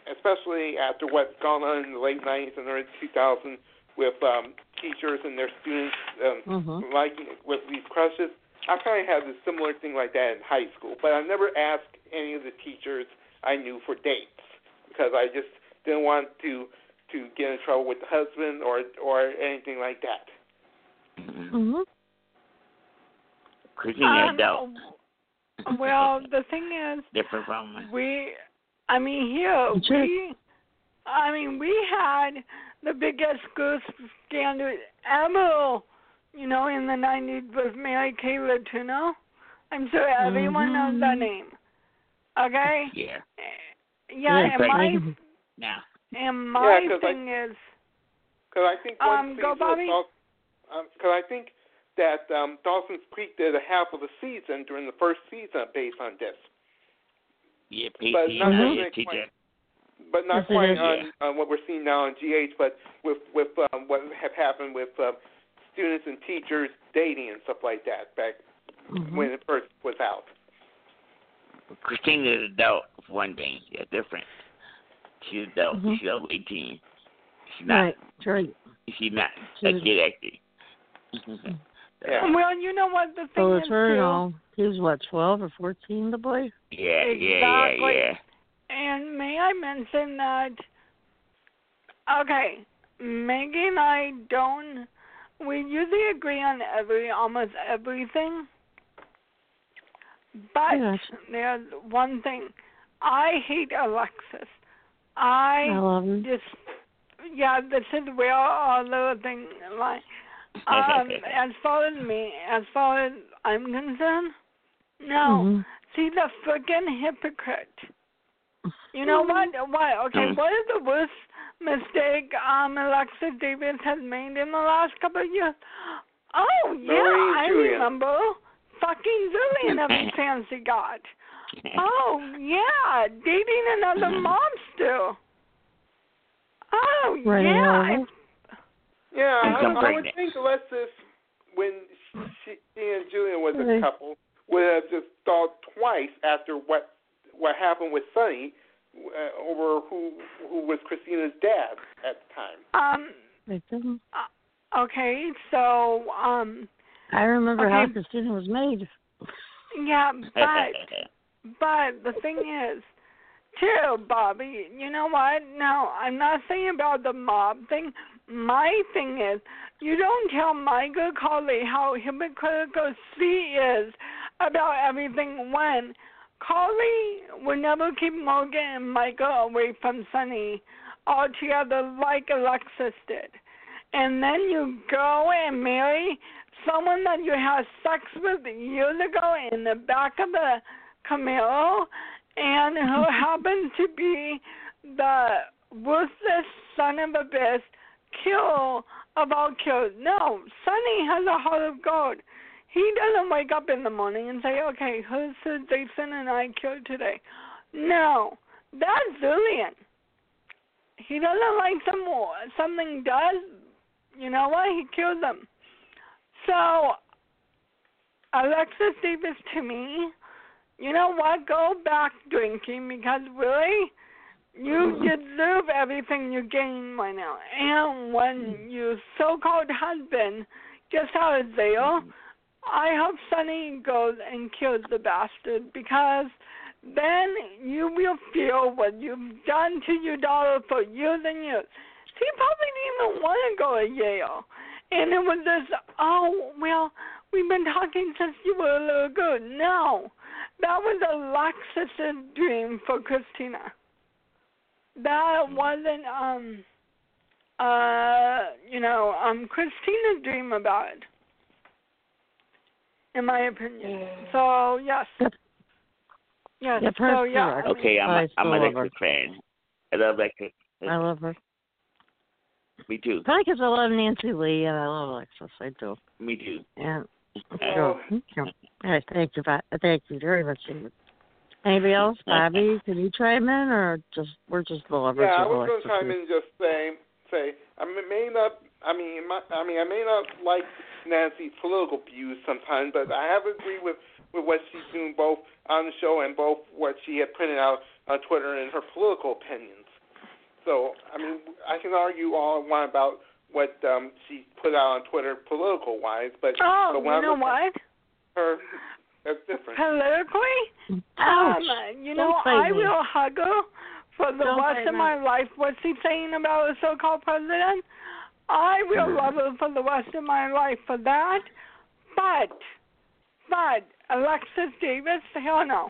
especially after what's gone on in the late nineties and early two thousands with um, teachers and their students um, Mhm. liking with these crushes. I kind of had a similar thing like that in high school, but I never asked any of the teachers I knew for dates because I just didn't want to to get in trouble with the husband or or anything like that. Mhm. Christine Um, had doubt. well, the thing is, Different from us. we, I mean, here, Sure. we, I mean, we had the biggest goose scandal ever, you know, in the nineties with Mary Kay Letourneau. I'm sure everyone knows that Mhm. name. Okay? Yeah. Yeah, Yeah, and but- my, Now. and my Yeah, 'cause I- thing is, Because I think one Um, season go, of Bobby. Daw- um, cause I think that um, Dawson's Creek did a half of the season during the first season based on this, Yeah, But P T, not yeah, necessarily teacher. quite- but not Yes, it quite is. on, Yeah. on what we're seeing now on G H, but with with um, what have happened with uh, students and teachers dating and stuff like that back Mhm. when it first was out. Christine is an adult, for one thing. Yeah, different. She's an adult. Mhm. She's over eighteen. She's not. Right. That's right. She's not She's- a kid acting. Yeah. well, you know what the thing So is, it's her too? and all. He was what, twelve or fourteen, the boy? Yeah, yeah, Exactly. yeah, yeah. And may I mention that, okay, Maggie and I don't, we usually agree on every, almost everything, but Yes. there's one thing. I hate Alexis. I I love him. just, yeah, this is where our little thing lies. Um, as far as me, as far as I'm concerned, no. Mhm. She's a freaking hypocrite. You know what? What? Okay, Mm. what is the worst mistake um Alexis Davis has made in the last couple of years? Oh yeah, Marie I Julian. remember. Fucking Julian every chance he got. Oh yeah, dating another mobster. Oh Right, yeah. yeah. Yeah, I, Become I would pregnant. think Alexis, when she, she and Julian was a Right. couple, would have just thought twice after what what happened with Sonny uh, over who who was Christina's dad at the time. Um. Right there. uh, Okay, so um. I remember how Okay. Christina was made. Yeah, but but the thing is, too, Bobby, you know what? No, I'm not saying about the mob thing. My thing is, you don't tell my good colleague how hypocritical she is about everything when Carly would never keep Morgan and Michael away from Sonny altogether like Alexis did. And then you go and marry someone that you had sex with years ago in the back of the Camaro and who happens to be the worthless son of a bitch, kill of all kills. No, Sonny has a heart of gold. He doesn't wake up in the morning and say, okay, who's the Jason and I killed today? No, that's Julian. He doesn't like some something does, you know what? He kills them. So, Alexis Davis to me, you know what? Go back drinking because really, you deserve everything you gain right now. And when your so-called husband gets out of jail, I hope Sonny goes and kills the bastard because then you will feel what you've done to your daughter for years and years. She probably didn't even want to go to Yale. And it was this, oh, well, we've been talking since you were a little girl. No, that was Alexis's dream for Christina. That wasn't, um, uh, you know, um, Christina's dream about it, in my opinion. So, yes. Yep. Yes, Yep, so, hers yeah. correct. I mean, Okay, I'm I a, still I'm love an her. Alexis fan. I love Alexis. I love her. Me too. Probably because I love Nancy Lee and I love Alexis. I do. Me too. And Oh. thank you. Hey, thank you, Bob. Thank you very much. Anybody else, Bobby? Can you chime in, or just we're just the lovers Yeah, I of was going Alexis? to chime in and just say, say I may not, I mean, my, I mean, I may not like Nancy's political views sometimes, but I have agreed with, with what she's doing both on the show and both what she had printed out on Twitter and her political opinions. So, I mean, I can argue all I want about what um, she put out on Twitter political-wise, but, oh, but when you I know look what? at her, that's different. Politically, Ouch. um, you Don't know, say I me. will hug her for the Don't rest say of my that. life. What's he saying about a so-called president? I will Yeah. love her for the rest of my life for that. But, but Alexis Davis, hell no.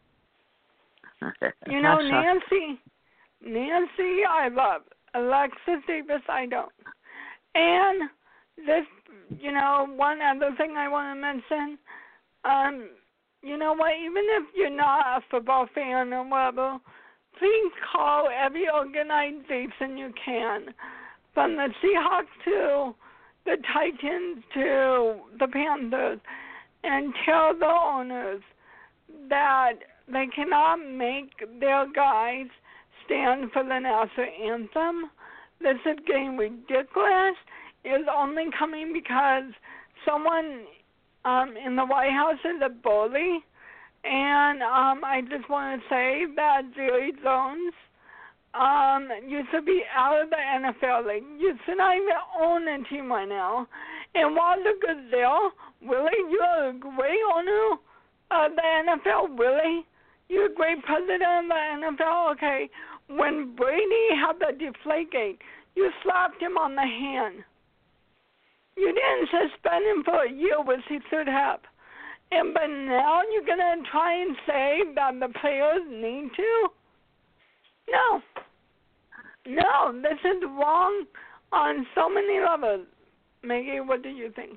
You know, Tasha. Nancy, Nancy, I love. Alexis Davis, I don't. And this, you know, one other thing I want to mention, um, you know what, even if you're not a football fan or whatever, please call every organization you can, from the Seahawks to the Titans to the Panthers, and tell the owners that they cannot make their guys stand for the national anthem. This is getting ridiculous. It's only coming because someone um, in the White House is a bully. And um, I just want to say that Jerry Jones um, used to be out of the N F L League. You should not even own a team right now. And Walter Goodell, really? You're a great owner of the N F L, really? You're a great president of the N F L? Okay. When Brady had the Deflategate, you slapped him on the hand. You didn't suspend him for a year, which he should have. And but now you're going to try and say that the players need to? No. No, this is wrong on so many levels. Maggie, what do you think?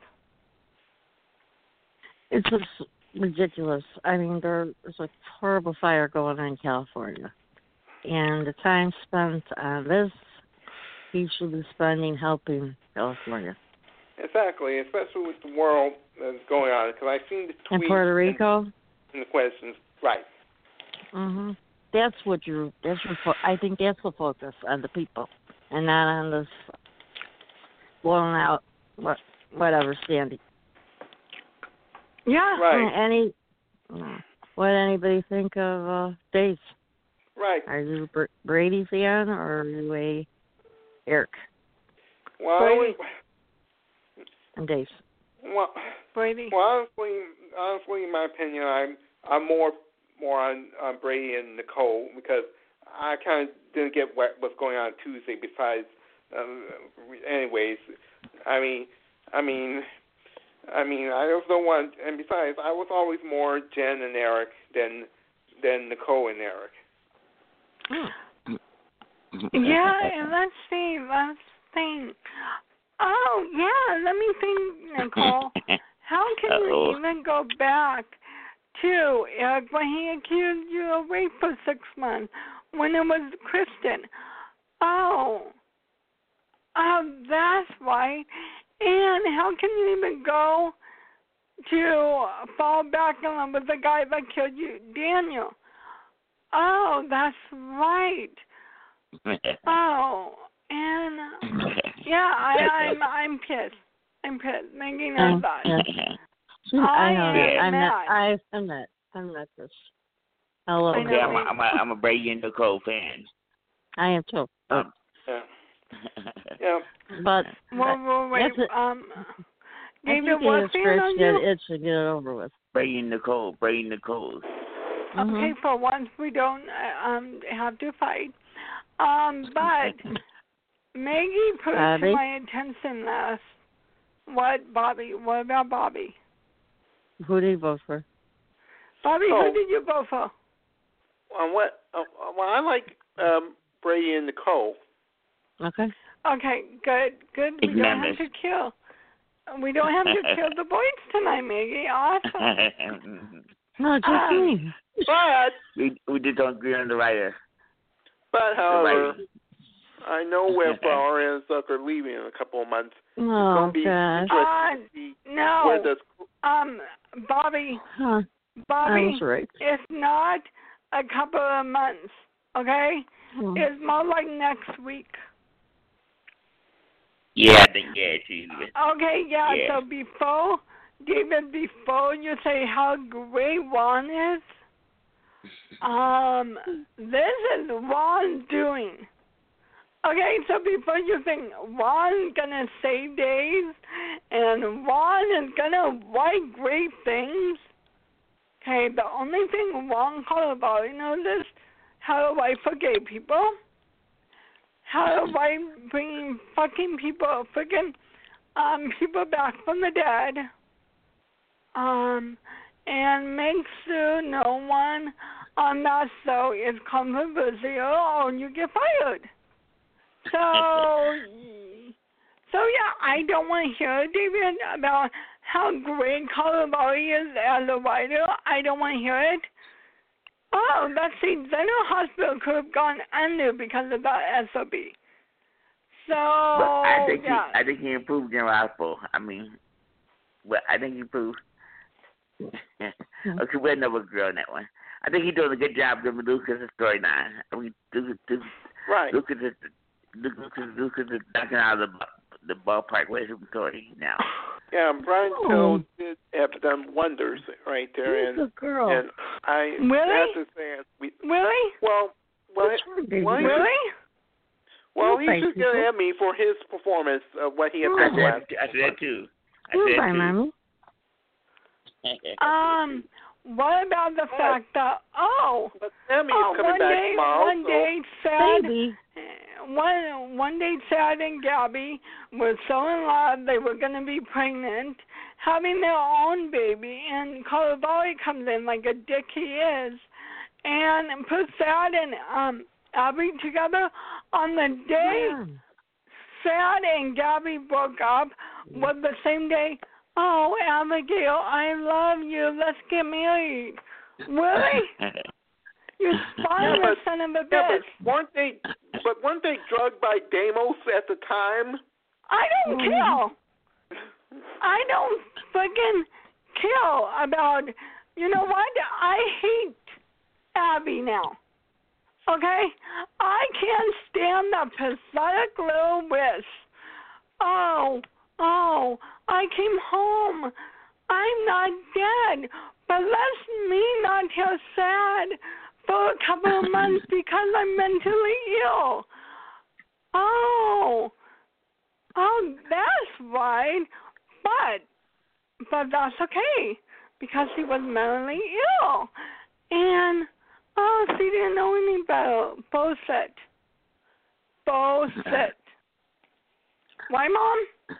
It's just ridiculous. I mean, there's a horrible fire going on in California. And the time spent on this, he should be spending helping California. Exactly, especially with the world that's going on. Because I've seen the tweets And Puerto Rico? and, and the questions. Right. Mhm. That's what you. That's your. Fo- I think that's the focus on the people, and not on this blowing out what whatever standing. Yeah. Right. Any. What anybody think of uh, Dave? Right. Are you a Br- Brady fan or are you a Eric Well, Brady. and Dave? Well, Brady. well, honestly, honestly, in my opinion, I'm I'm more more on, on Brady and Nicole because I kind of didn't get what what's going on Tuesday. Besides, um, anyways, I mean, I mean, I mean, I just don't want. And besides, I was always more Jen and Eric than than Nicole and Eric. Yeah, and let's see, let's think. Oh, yeah, let me think, Nicole. How can Uh-oh. you even go back to Eric when he accused you of rape for six months when it was Kristen? Oh, oh, that's right. And how can you even go to fall back in love with the guy that killed you, Daniel? Oh, that's right. Oh, and yeah, I, I'm I'm pissed. I'm pissed. Maggie knows that. Yeah. I know. I am I'm mad. not. I, I'm not. I'm not this. I love I him. Okay, know. I'm a, I'm a, I'm a Brady and Nicole fan. I am too. Um, Yeah. Yeah. But Whoa, whoa, wait. that's it. Um, I David, think what it's fan Rich are that you? it should get it over with. Brady and Nicole. Brady and Nicole. Mhm. Okay, for once we don't uh, um have to fight. Um, but Maggie put to Bobby? my attention last. What, Bobby? What about Bobby? Who do you vote for? Bobby, Oh. who did you vote for? On what? Uh, well, I like um, Brady and Nicole. Okay. Okay, good, good. We don't have Ignominious. to kill. We don't have to kill the boys tonight, Maggie. Awesome. No, just Um, me. But, we we did don't agree on the writer. but The however, writer. I know where Flower and Zuck are leaving in a couple of months. Oh, gonna be gosh. interesting to see where no, this. um, Bobby, Huh. Bobby, That's right. it's not a couple of months, okay? Hmm. It's more like next week. Yeah, I think yeah, too. Okay, yeah, Yeah. so before, David, before you say how great Ron is, um, this is Ron doing. Okay, so before you think Ron's gonna save days and Ron is gonna write great things, okay, the only thing Ron Carlivati knows is how to write for gay people, how to write bringing fucking people, freaking um, people back from the dead, um, and make sure no one on that show is controversial or you get fired. So, so yeah, I don't want to hear, David, about how great Carlivati is as a writer. I don't want to hear it. Oh, let's see, General Hospital could have gone under because of that S O B. So, but I think yeah. he, I think he improved General Hospital. I mean, well, I think he improved. Okay, we're another girl on that one. I think he's doing a good job giving Lucas a storyline. I mean, Lucas, Lucas, Right. Lucas is Lucas, Lucas is knocking out of the the ballpark with his story now. Yeah, Brian Oh. Till did have done wonders right there, Who's and the girl? and I Really? have to say, we Really? well, well, What's wrong, baby? well, he- Really? well, Don't he fight should get people. an Emmy for his performance of what he had Oh. I done said, last. I said that too. I You're said fine, that Mommy. too. Um, what about the fact that, oh, But Emmy oh is coming one back day, tomorrow. one so day, Sad, Baby. one, one day, Sad and Gabby were so in love they were going to be pregnant, having their own baby, and Carlivati comes in like a dick he is, and puts Sad and um, Abby together on the day Yeah. Sad and Gabby broke up was the same day. Oh, Abigail, I love you. Let's get married. Really? You spineless but- son of a yeah, bitch. but weren't they? But weren't they drugged by Deimos at the time? I don't care. I don't freaking care about, you know what? I hate Abby now. Okay? I can't stand the pathetic little wish. Oh, oh, I came home. I'm not dead, but let me not feel sad for a couple of months because I'm mentally ill. Oh, oh, that's right. But, but that's okay because he was mentally ill. And, oh, she didn't know any better. Bullshit. Bullshit. Why, Mom?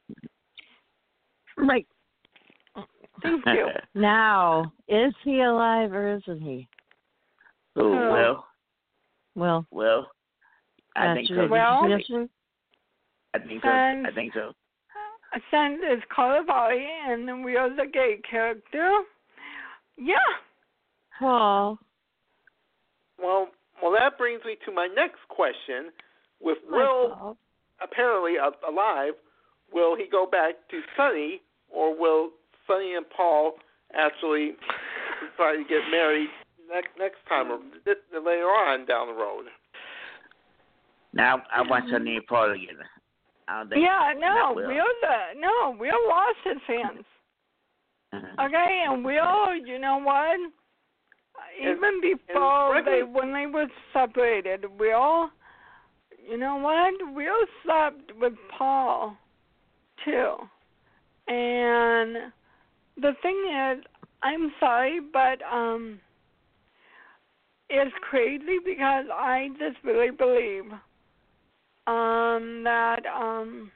Right. Thank you. Now, is he alive or isn't he? Oh, Oh. well, Well, well, I that's think so. your Well- answer? I think so. Since- I think so. Since it's Carlivati and we are the gay character, yeah. Paul. Well, well, that brings me to my next question. With My Will Paul. apparently a- alive, will he go back to Sunny, or will Sunny and Paul actually decide to get married next next time or th- later on down the road? Now I want Sunny and Paul together. I don't think. Yeah, no, not Will. we're the, no, we're lost his fans. Uh-huh. Okay, and Will, you know what? Even before and they, Gregory- when they were separated, Will, you know what? Will slept with Paul, too. And the thing is, I'm sorry, but um, it's crazy because I just really believe um, that, um,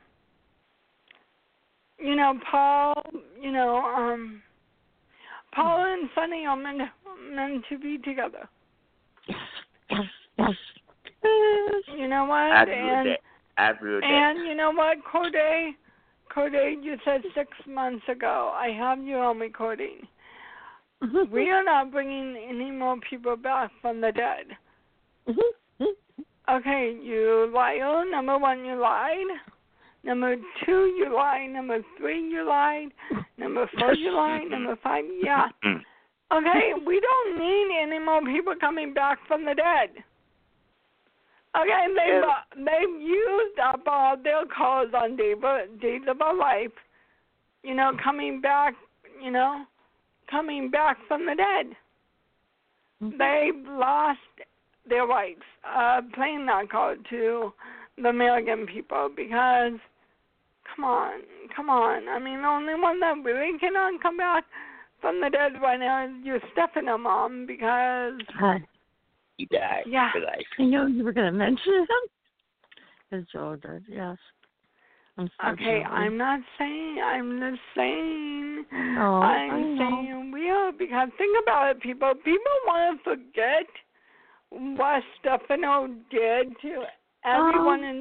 you know, Paul, you know, um, Paul and Sunny are meant, meant to be together. Yes, yes, yes. You know what? I agree with and that. I agree with that. and you know what, Corday? Corday, you said six months ago. I have you on recording. We are not bringing any more people back from the dead. Okay, you liar. Number one, you lied. Number two, you lied. Number three, you lied. Number four, you lied. Number five, yeah. Okay, we don't need any more people coming back from the dead. Okay, they've, uh, they've used up all their calls on Days Days of Our Life, you know, coming back, you know, coming back from the dead. They've lost their rights, uh, playing that card to the Milligan people, because come on, come on. I mean, the only one that really cannot come back from the dead right now is your Stefano mom, because Hi. He died. yeah. For life. I know you were going to mention him. His Joe did, yes. Okay, I'm not saying, I'm just saying, No, I'm I know. saying we are, because think about it, people. People want to forget what Stefano did to everyone Um, in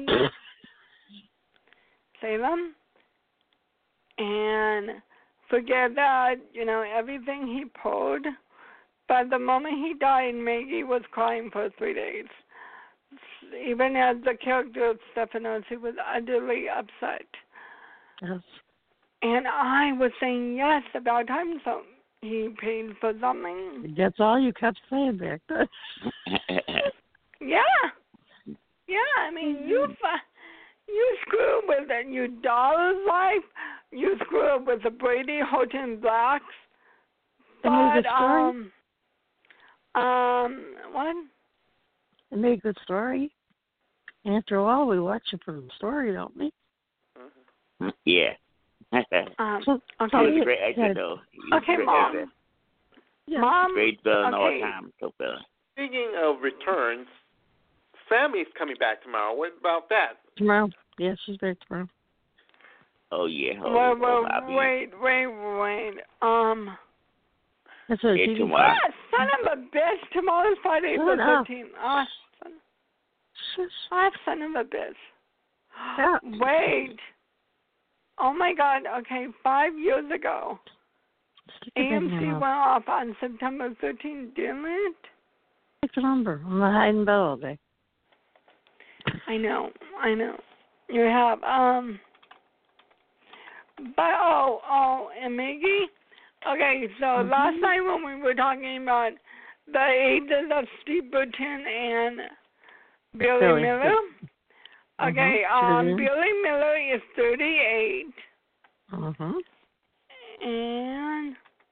Salem, and forget that, you know, everything he pulled. But the moment he died, Maggie was crying for three days. Even as the character of Stephanos, he was utterly upset. Yes. And I was saying, yes, about time so he paid for something. That's all you kept saying back then. Yeah. Yeah, I mean, you you screw with it. Your daughter's life, you screw with the Brady Houghton Blacks. It made a But, good story. um, um, what? It made a good story. After all, we watch it for the story, don't we? Yeah. Um, So, okay. He was a great actor, yeah. though. He was Okay, a great Mom. actor. Yeah. Mom, Great villain all okay. the time. So villain. Speaking of returns, Sammy's coming back tomorrow. What about that? Tomorrow. Yeah, she's back tomorrow. Oh, yeah. Oh, Well, oh, well, Bobby. wait, wait, wait. Um, That's what Yeah, T V tomorrow. ah, son of a bitch. Tomorrow's Friday the Shut up. thirteenth. Ah, son, Shush. ah, son of a bitch. Yeah. Wait. Oh my God. Okay, five years ago, Stick A it in M your C mouth. went off on September thirteenth, didn't it? Take the number. I'm not hiding bed all day. I know, I know. You have. Um. But oh, oh, and Maggie. Okay, so Mm-hmm. last night when we were talking about the ages of Steve Burton and Billy, Billy. Miller. Okay, Mhm. um, Mhm. Billy Miller is thirty-eight, Uh-huh. and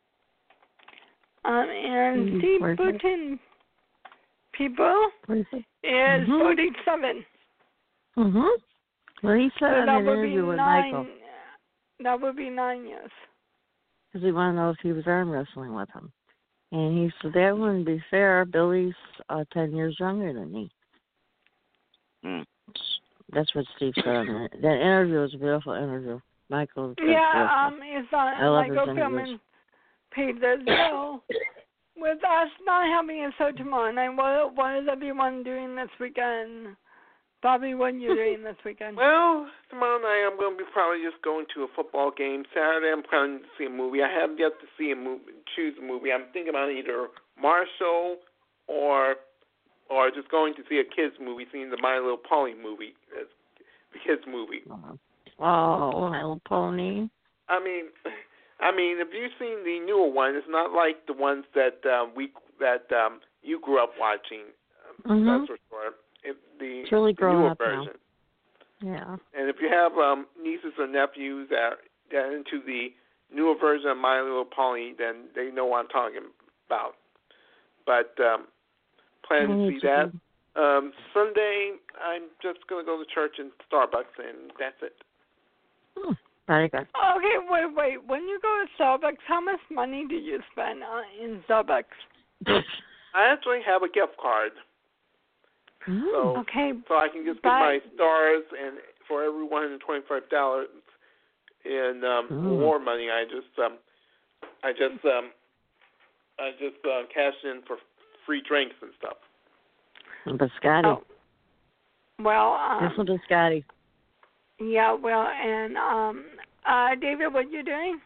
um, and Mhm. Steve Where's it? Burton, people, What is it? is Mhm. forty-seven. Mm-hmm. Well, he said So in that an would be interview with nine. Michael, That would be nine years. because he wanted to know if he was arm wrestling with him. And he said that wouldn't be fair. Billy's uh, ten years younger than me. Mm. That's what Steve said. On that. that interview was a beautiful interview. Michael. did Yeah, beautiful. um, it's on I love his Michael interviews. Philman paid the bill. With us not having a show tomorrow night, what, what is everyone doing this weekend? Bobby, what are you doing this weekend? Well, tomorrow night I'm going to be probably just going to a football game. Saturday I'm planning to see a movie. I have yet to see a movie, choose a movie. I'm thinking about either Marshall or or just going to see a kids movie, seeing the My Little Pony movie, It's the kids movie. Oh, My Little Pony. I mean, I mean, if you've seen the newer one, it's not like the ones that uh, we that um, you grew up watching. Um, Mhm. That's for sure. If the, It's really the grown newer up now. version. Yeah. And if you have um, nieces or nephews that that are into the newer version of My Little Pony, then they know what I'm talking about. But um, plan to see that. Um, Sunday, I'm just going to go to church and Starbucks, and that's it. Hmm. Very good. Okay, wait, wait. When you go to Starbucks, how much money do you spend uh, in Starbucks? I actually have a gift card, so Okay, so I can just get but- my stars, and for every one hundred twenty-five dollars in um, Mm. reward money, I just um, I just um, I just uh, cash in for free drinks and stuff. Biscotti. Oh. Well, um, This one Biscotti. yeah, well, and um, uh, David, what you doing?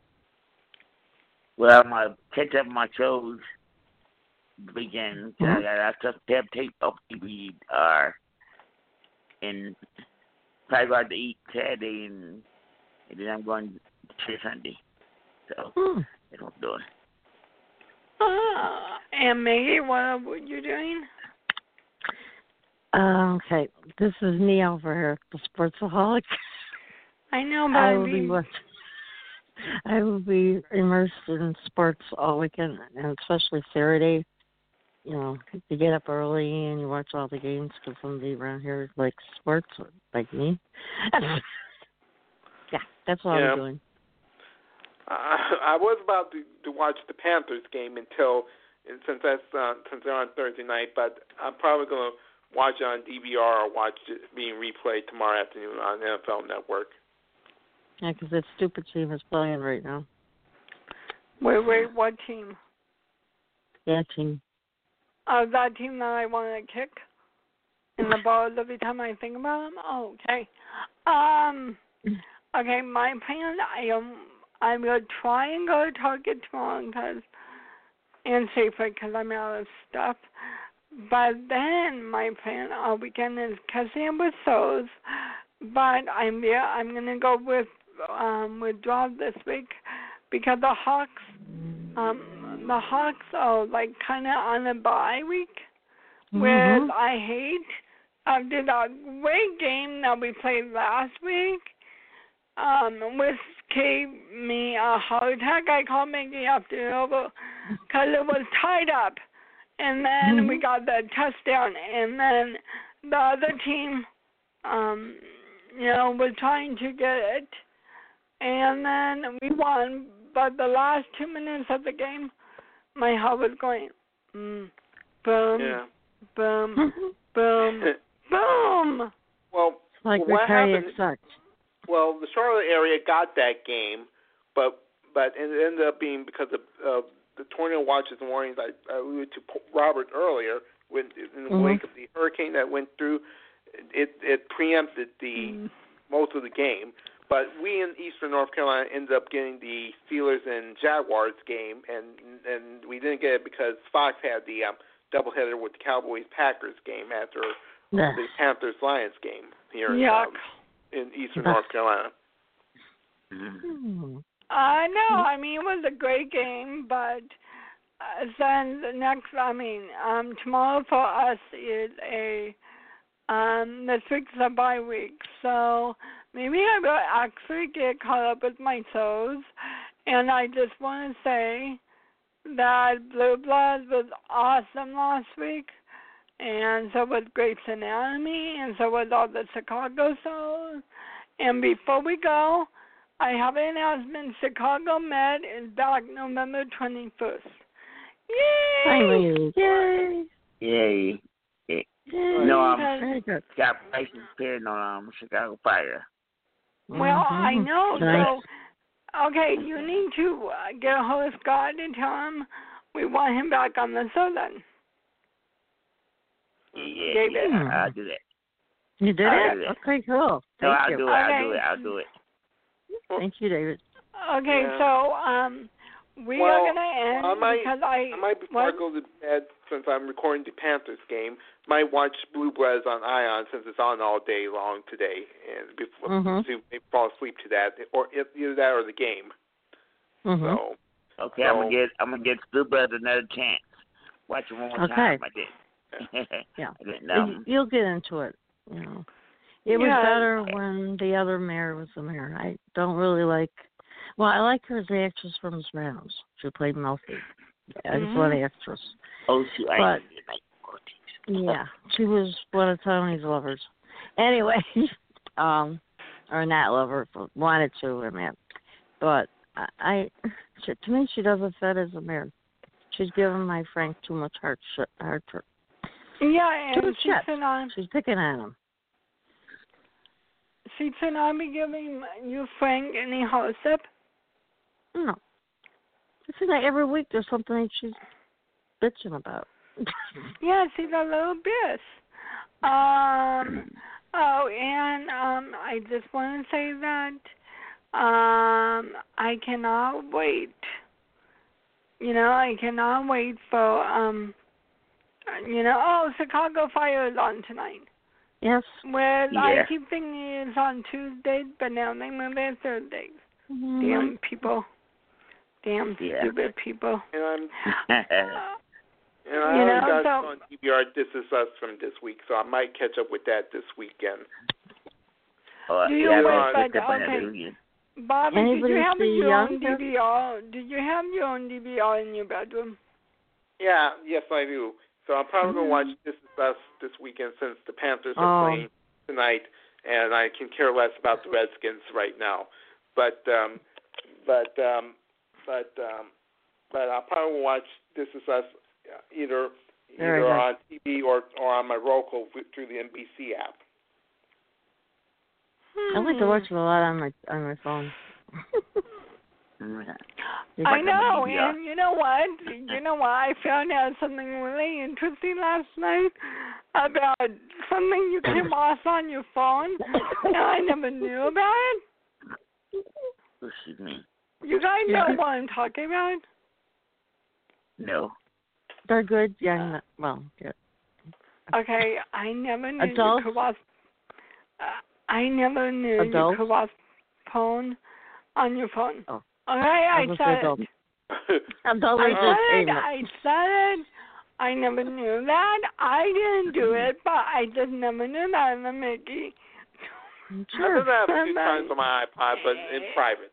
Well, I'm going to catch up on my shows this weekend. Mhm. I got a stuff to tape up to read. Uh, and probably go out to eat Saturday, and, and then I'm going to church Sunday. So, Hmm. that's what I'm doing. Uh, and Maggie, what are you doing? Uh, okay, this is me over here, the Sportsaholic. I know, but I I will be mean, what I will be immersed in sports all weekend, and especially Saturday. you know, you get up early and you watch all the games because somebody around here likes sports, like me. Yeah, that's all yeah. I'm doing. Uh, I was about to, to watch the Panthers game until, since that's uh, since they're on Thursday night, but I'm probably going to watch it on D V R or watch it being replayed tomorrow afternoon on N F L Network. Yeah, because that stupid team is playing right now. Wait, wait, what team? Yeah, team. Oh, that team that I want to kick in the balls every time I think about them? Oh, okay. Um, okay, my plan, I um, I'm going to try and go to Target tomorrow because, and safer because I'm out of stuff. But then my plan all weekend is catching up with those. But I'm yeah, I'm going to go with um, withdraw this week because the Hawks, um, the Hawks are like kind of on a bye week, which Mm-hmm. I hate. After that great game that we played last week, um, which gave me a heart attack, I called making after over because it was tied up, and then Mm-hmm. we got the touchdown, and then the other team, um, you know, was trying to get it, and then we won. But the last two minutes of the game, my heart was going, mm, boom, Yeah. boom, boom, boom. Well, Like well, what retaliate happened? sucks. Well, the Charlotte area got that game, but but it ended up being because of uh, the tornado watches and warnings I, I alluded to Robert earlier. When in the Mhm. wake of the hurricane that went through, it it preempted the Mm. most of the game. But we in Eastern North Carolina ended up getting the Steelers and Jaguars game, and and we didn't get it because Fox had the um, doubleheader with the Cowboys Packers game after Yeah. the Panthers Lions game here in, Yuck. um, in Eastern Ugh. North Carolina. Mm-hmm. I know. I mean, it was a great game, but uh, then the next, I mean, um, tomorrow for us is a, um, this week's a bye week, so maybe I will actually get caught up with my toes, and I just want to say that Blue Bloods was awesome last week, and so was Grey's Anatomy, and so was all the Chicago shows, and before we go, I have an announcement. Chicago Med is back November twenty-first. Yay! Finally. Yay. Yay. Yay. Yay. No, um, Very good. got prices paid on um, Chicago Fire. Well, I Mhm. know. Nice. So, okay, you need to uh, get a hold of Scott and tell him we want him back on the show then. Yeah, David. yeah, I'll do that. You did I'll it? do it. Okay, cool. No, Thank I'll you. do it. I'll Okay. do it. I'll do it. Thank you, David. Okay, Yeah. so um, we Well, are going to end I might- because I... I might, before what? I go to bed, since I'm recording the Panthers game, might watch Blue Bloods on Ion since it's on all day long today, and before Mhm. to maybe fall asleep to that, or if, either that or the game. Mm-hmm. So Okay, I'm So- gonna get I'm gonna get Blue Bloods another chance. Watch it one more Okay. time. I did. Yeah. I didn't know. You'll get into it. You know, it was Yeah. better when the other mayor was the mayor. I don't really like. Well, I like her as the actress from The Sopranos. She played Melfi. I just love the actress. Oh, shoot, I But- didn't like politics. Yeah, she was one of Tony's lovers. Anyway, um, or not lover, but wanted to, I mean. But I, I she, to me, she doesn't fit as a mayor. She's giving my Frank too much heart, sh- heart. Yeah, Too and much she shit. should not, She's picking on him. she should not be giving you, Frank, any hardship. No. It seems like every week there's something that she's bitching about. Yeah, she's a little bitch. Um, oh, and um, I just want to say that um, I cannot wait. You know, I cannot wait for, um, you know, oh, Chicago Fire is on tonight. Yes. Well, I Yeah. keep thinking it's on Tuesdays, but now they move it Thursdays. Mhm. Damn people. Damn Yeah. stupid people. and I'm yeah. and I You only know, got so- on D V R This Is Us from this week, so I might catch up with that this weekend. Oh, Do you yeah, wait, I'll but, pick up on that okay. movie. Bobby, did Anybody you have see your own Young? D V R? Did you have your own D V R in your bedroom? Yeah, yes, I do. So I'm probably going to watch This Is Us this weekend since the Panthers are Oh. playing tonight, and I can care less about the Redskins right now. But um, but um, but um, but I'll probably watch This Is Us either Very either good. on T V or or on my Roku through the N B C app. I like to watch it a lot on my on my phone. I know, and you know what? You know what? I found out something really interesting last night about something you can watch on your phone, and I never knew about it. Excuse me. You guys know what I'm talking about? No. They're good, young. Well, good. Okay, I never knew Adults? you could watch. Uh, I never knew Adults? you could watch porn on your phone. Oh. Okay, I, I was said adult. it. Adult I said it. entertainment. I said it. I never knew that. I didn't do it, but I just never knew that, Mickey. Sure. I've done that a few times on my iPod, but in private.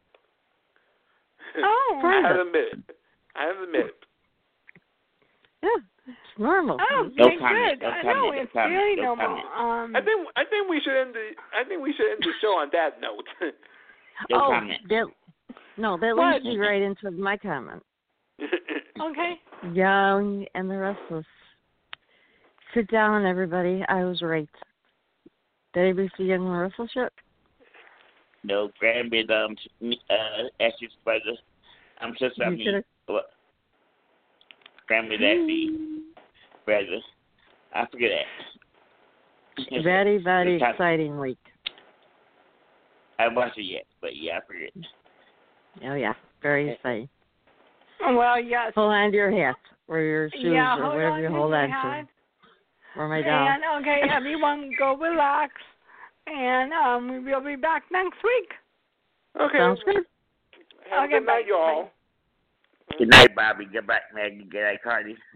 Oh, I have to admit it. I have to admit it. Yeah, it's normal. Oh, No okay, comment, good. no I comment, know no it's comment, really no normal. comment. Um, I think I think we should end the I think we should end the show on that note. No oh, comment. that, no, that What? leads me right into my comment. okay. Young and the Restless. Sit down, everybody. I was right. Did anybody see Young and the Restless yet? No, Granby, um, uh, Ashley's brother. I'm so sorry. You should've- What? Granby, Ashley's brother. I forget that. Very, very It's time- exciting week. I haven't watched it yet, but yeah, I forget. Oh, yeah. Very exciting. Well, yes. Hold on to your hat or your shoes yeah, or hold whatever on you to hold your on hat. to. Or my doll. And, okay, everyone go relax. And um, we will be back next week. Okay. Sounds good. Have Okay, a good night, bye. y'all. Good night, Bobby. Good night, Maggie. Good night, Cardi.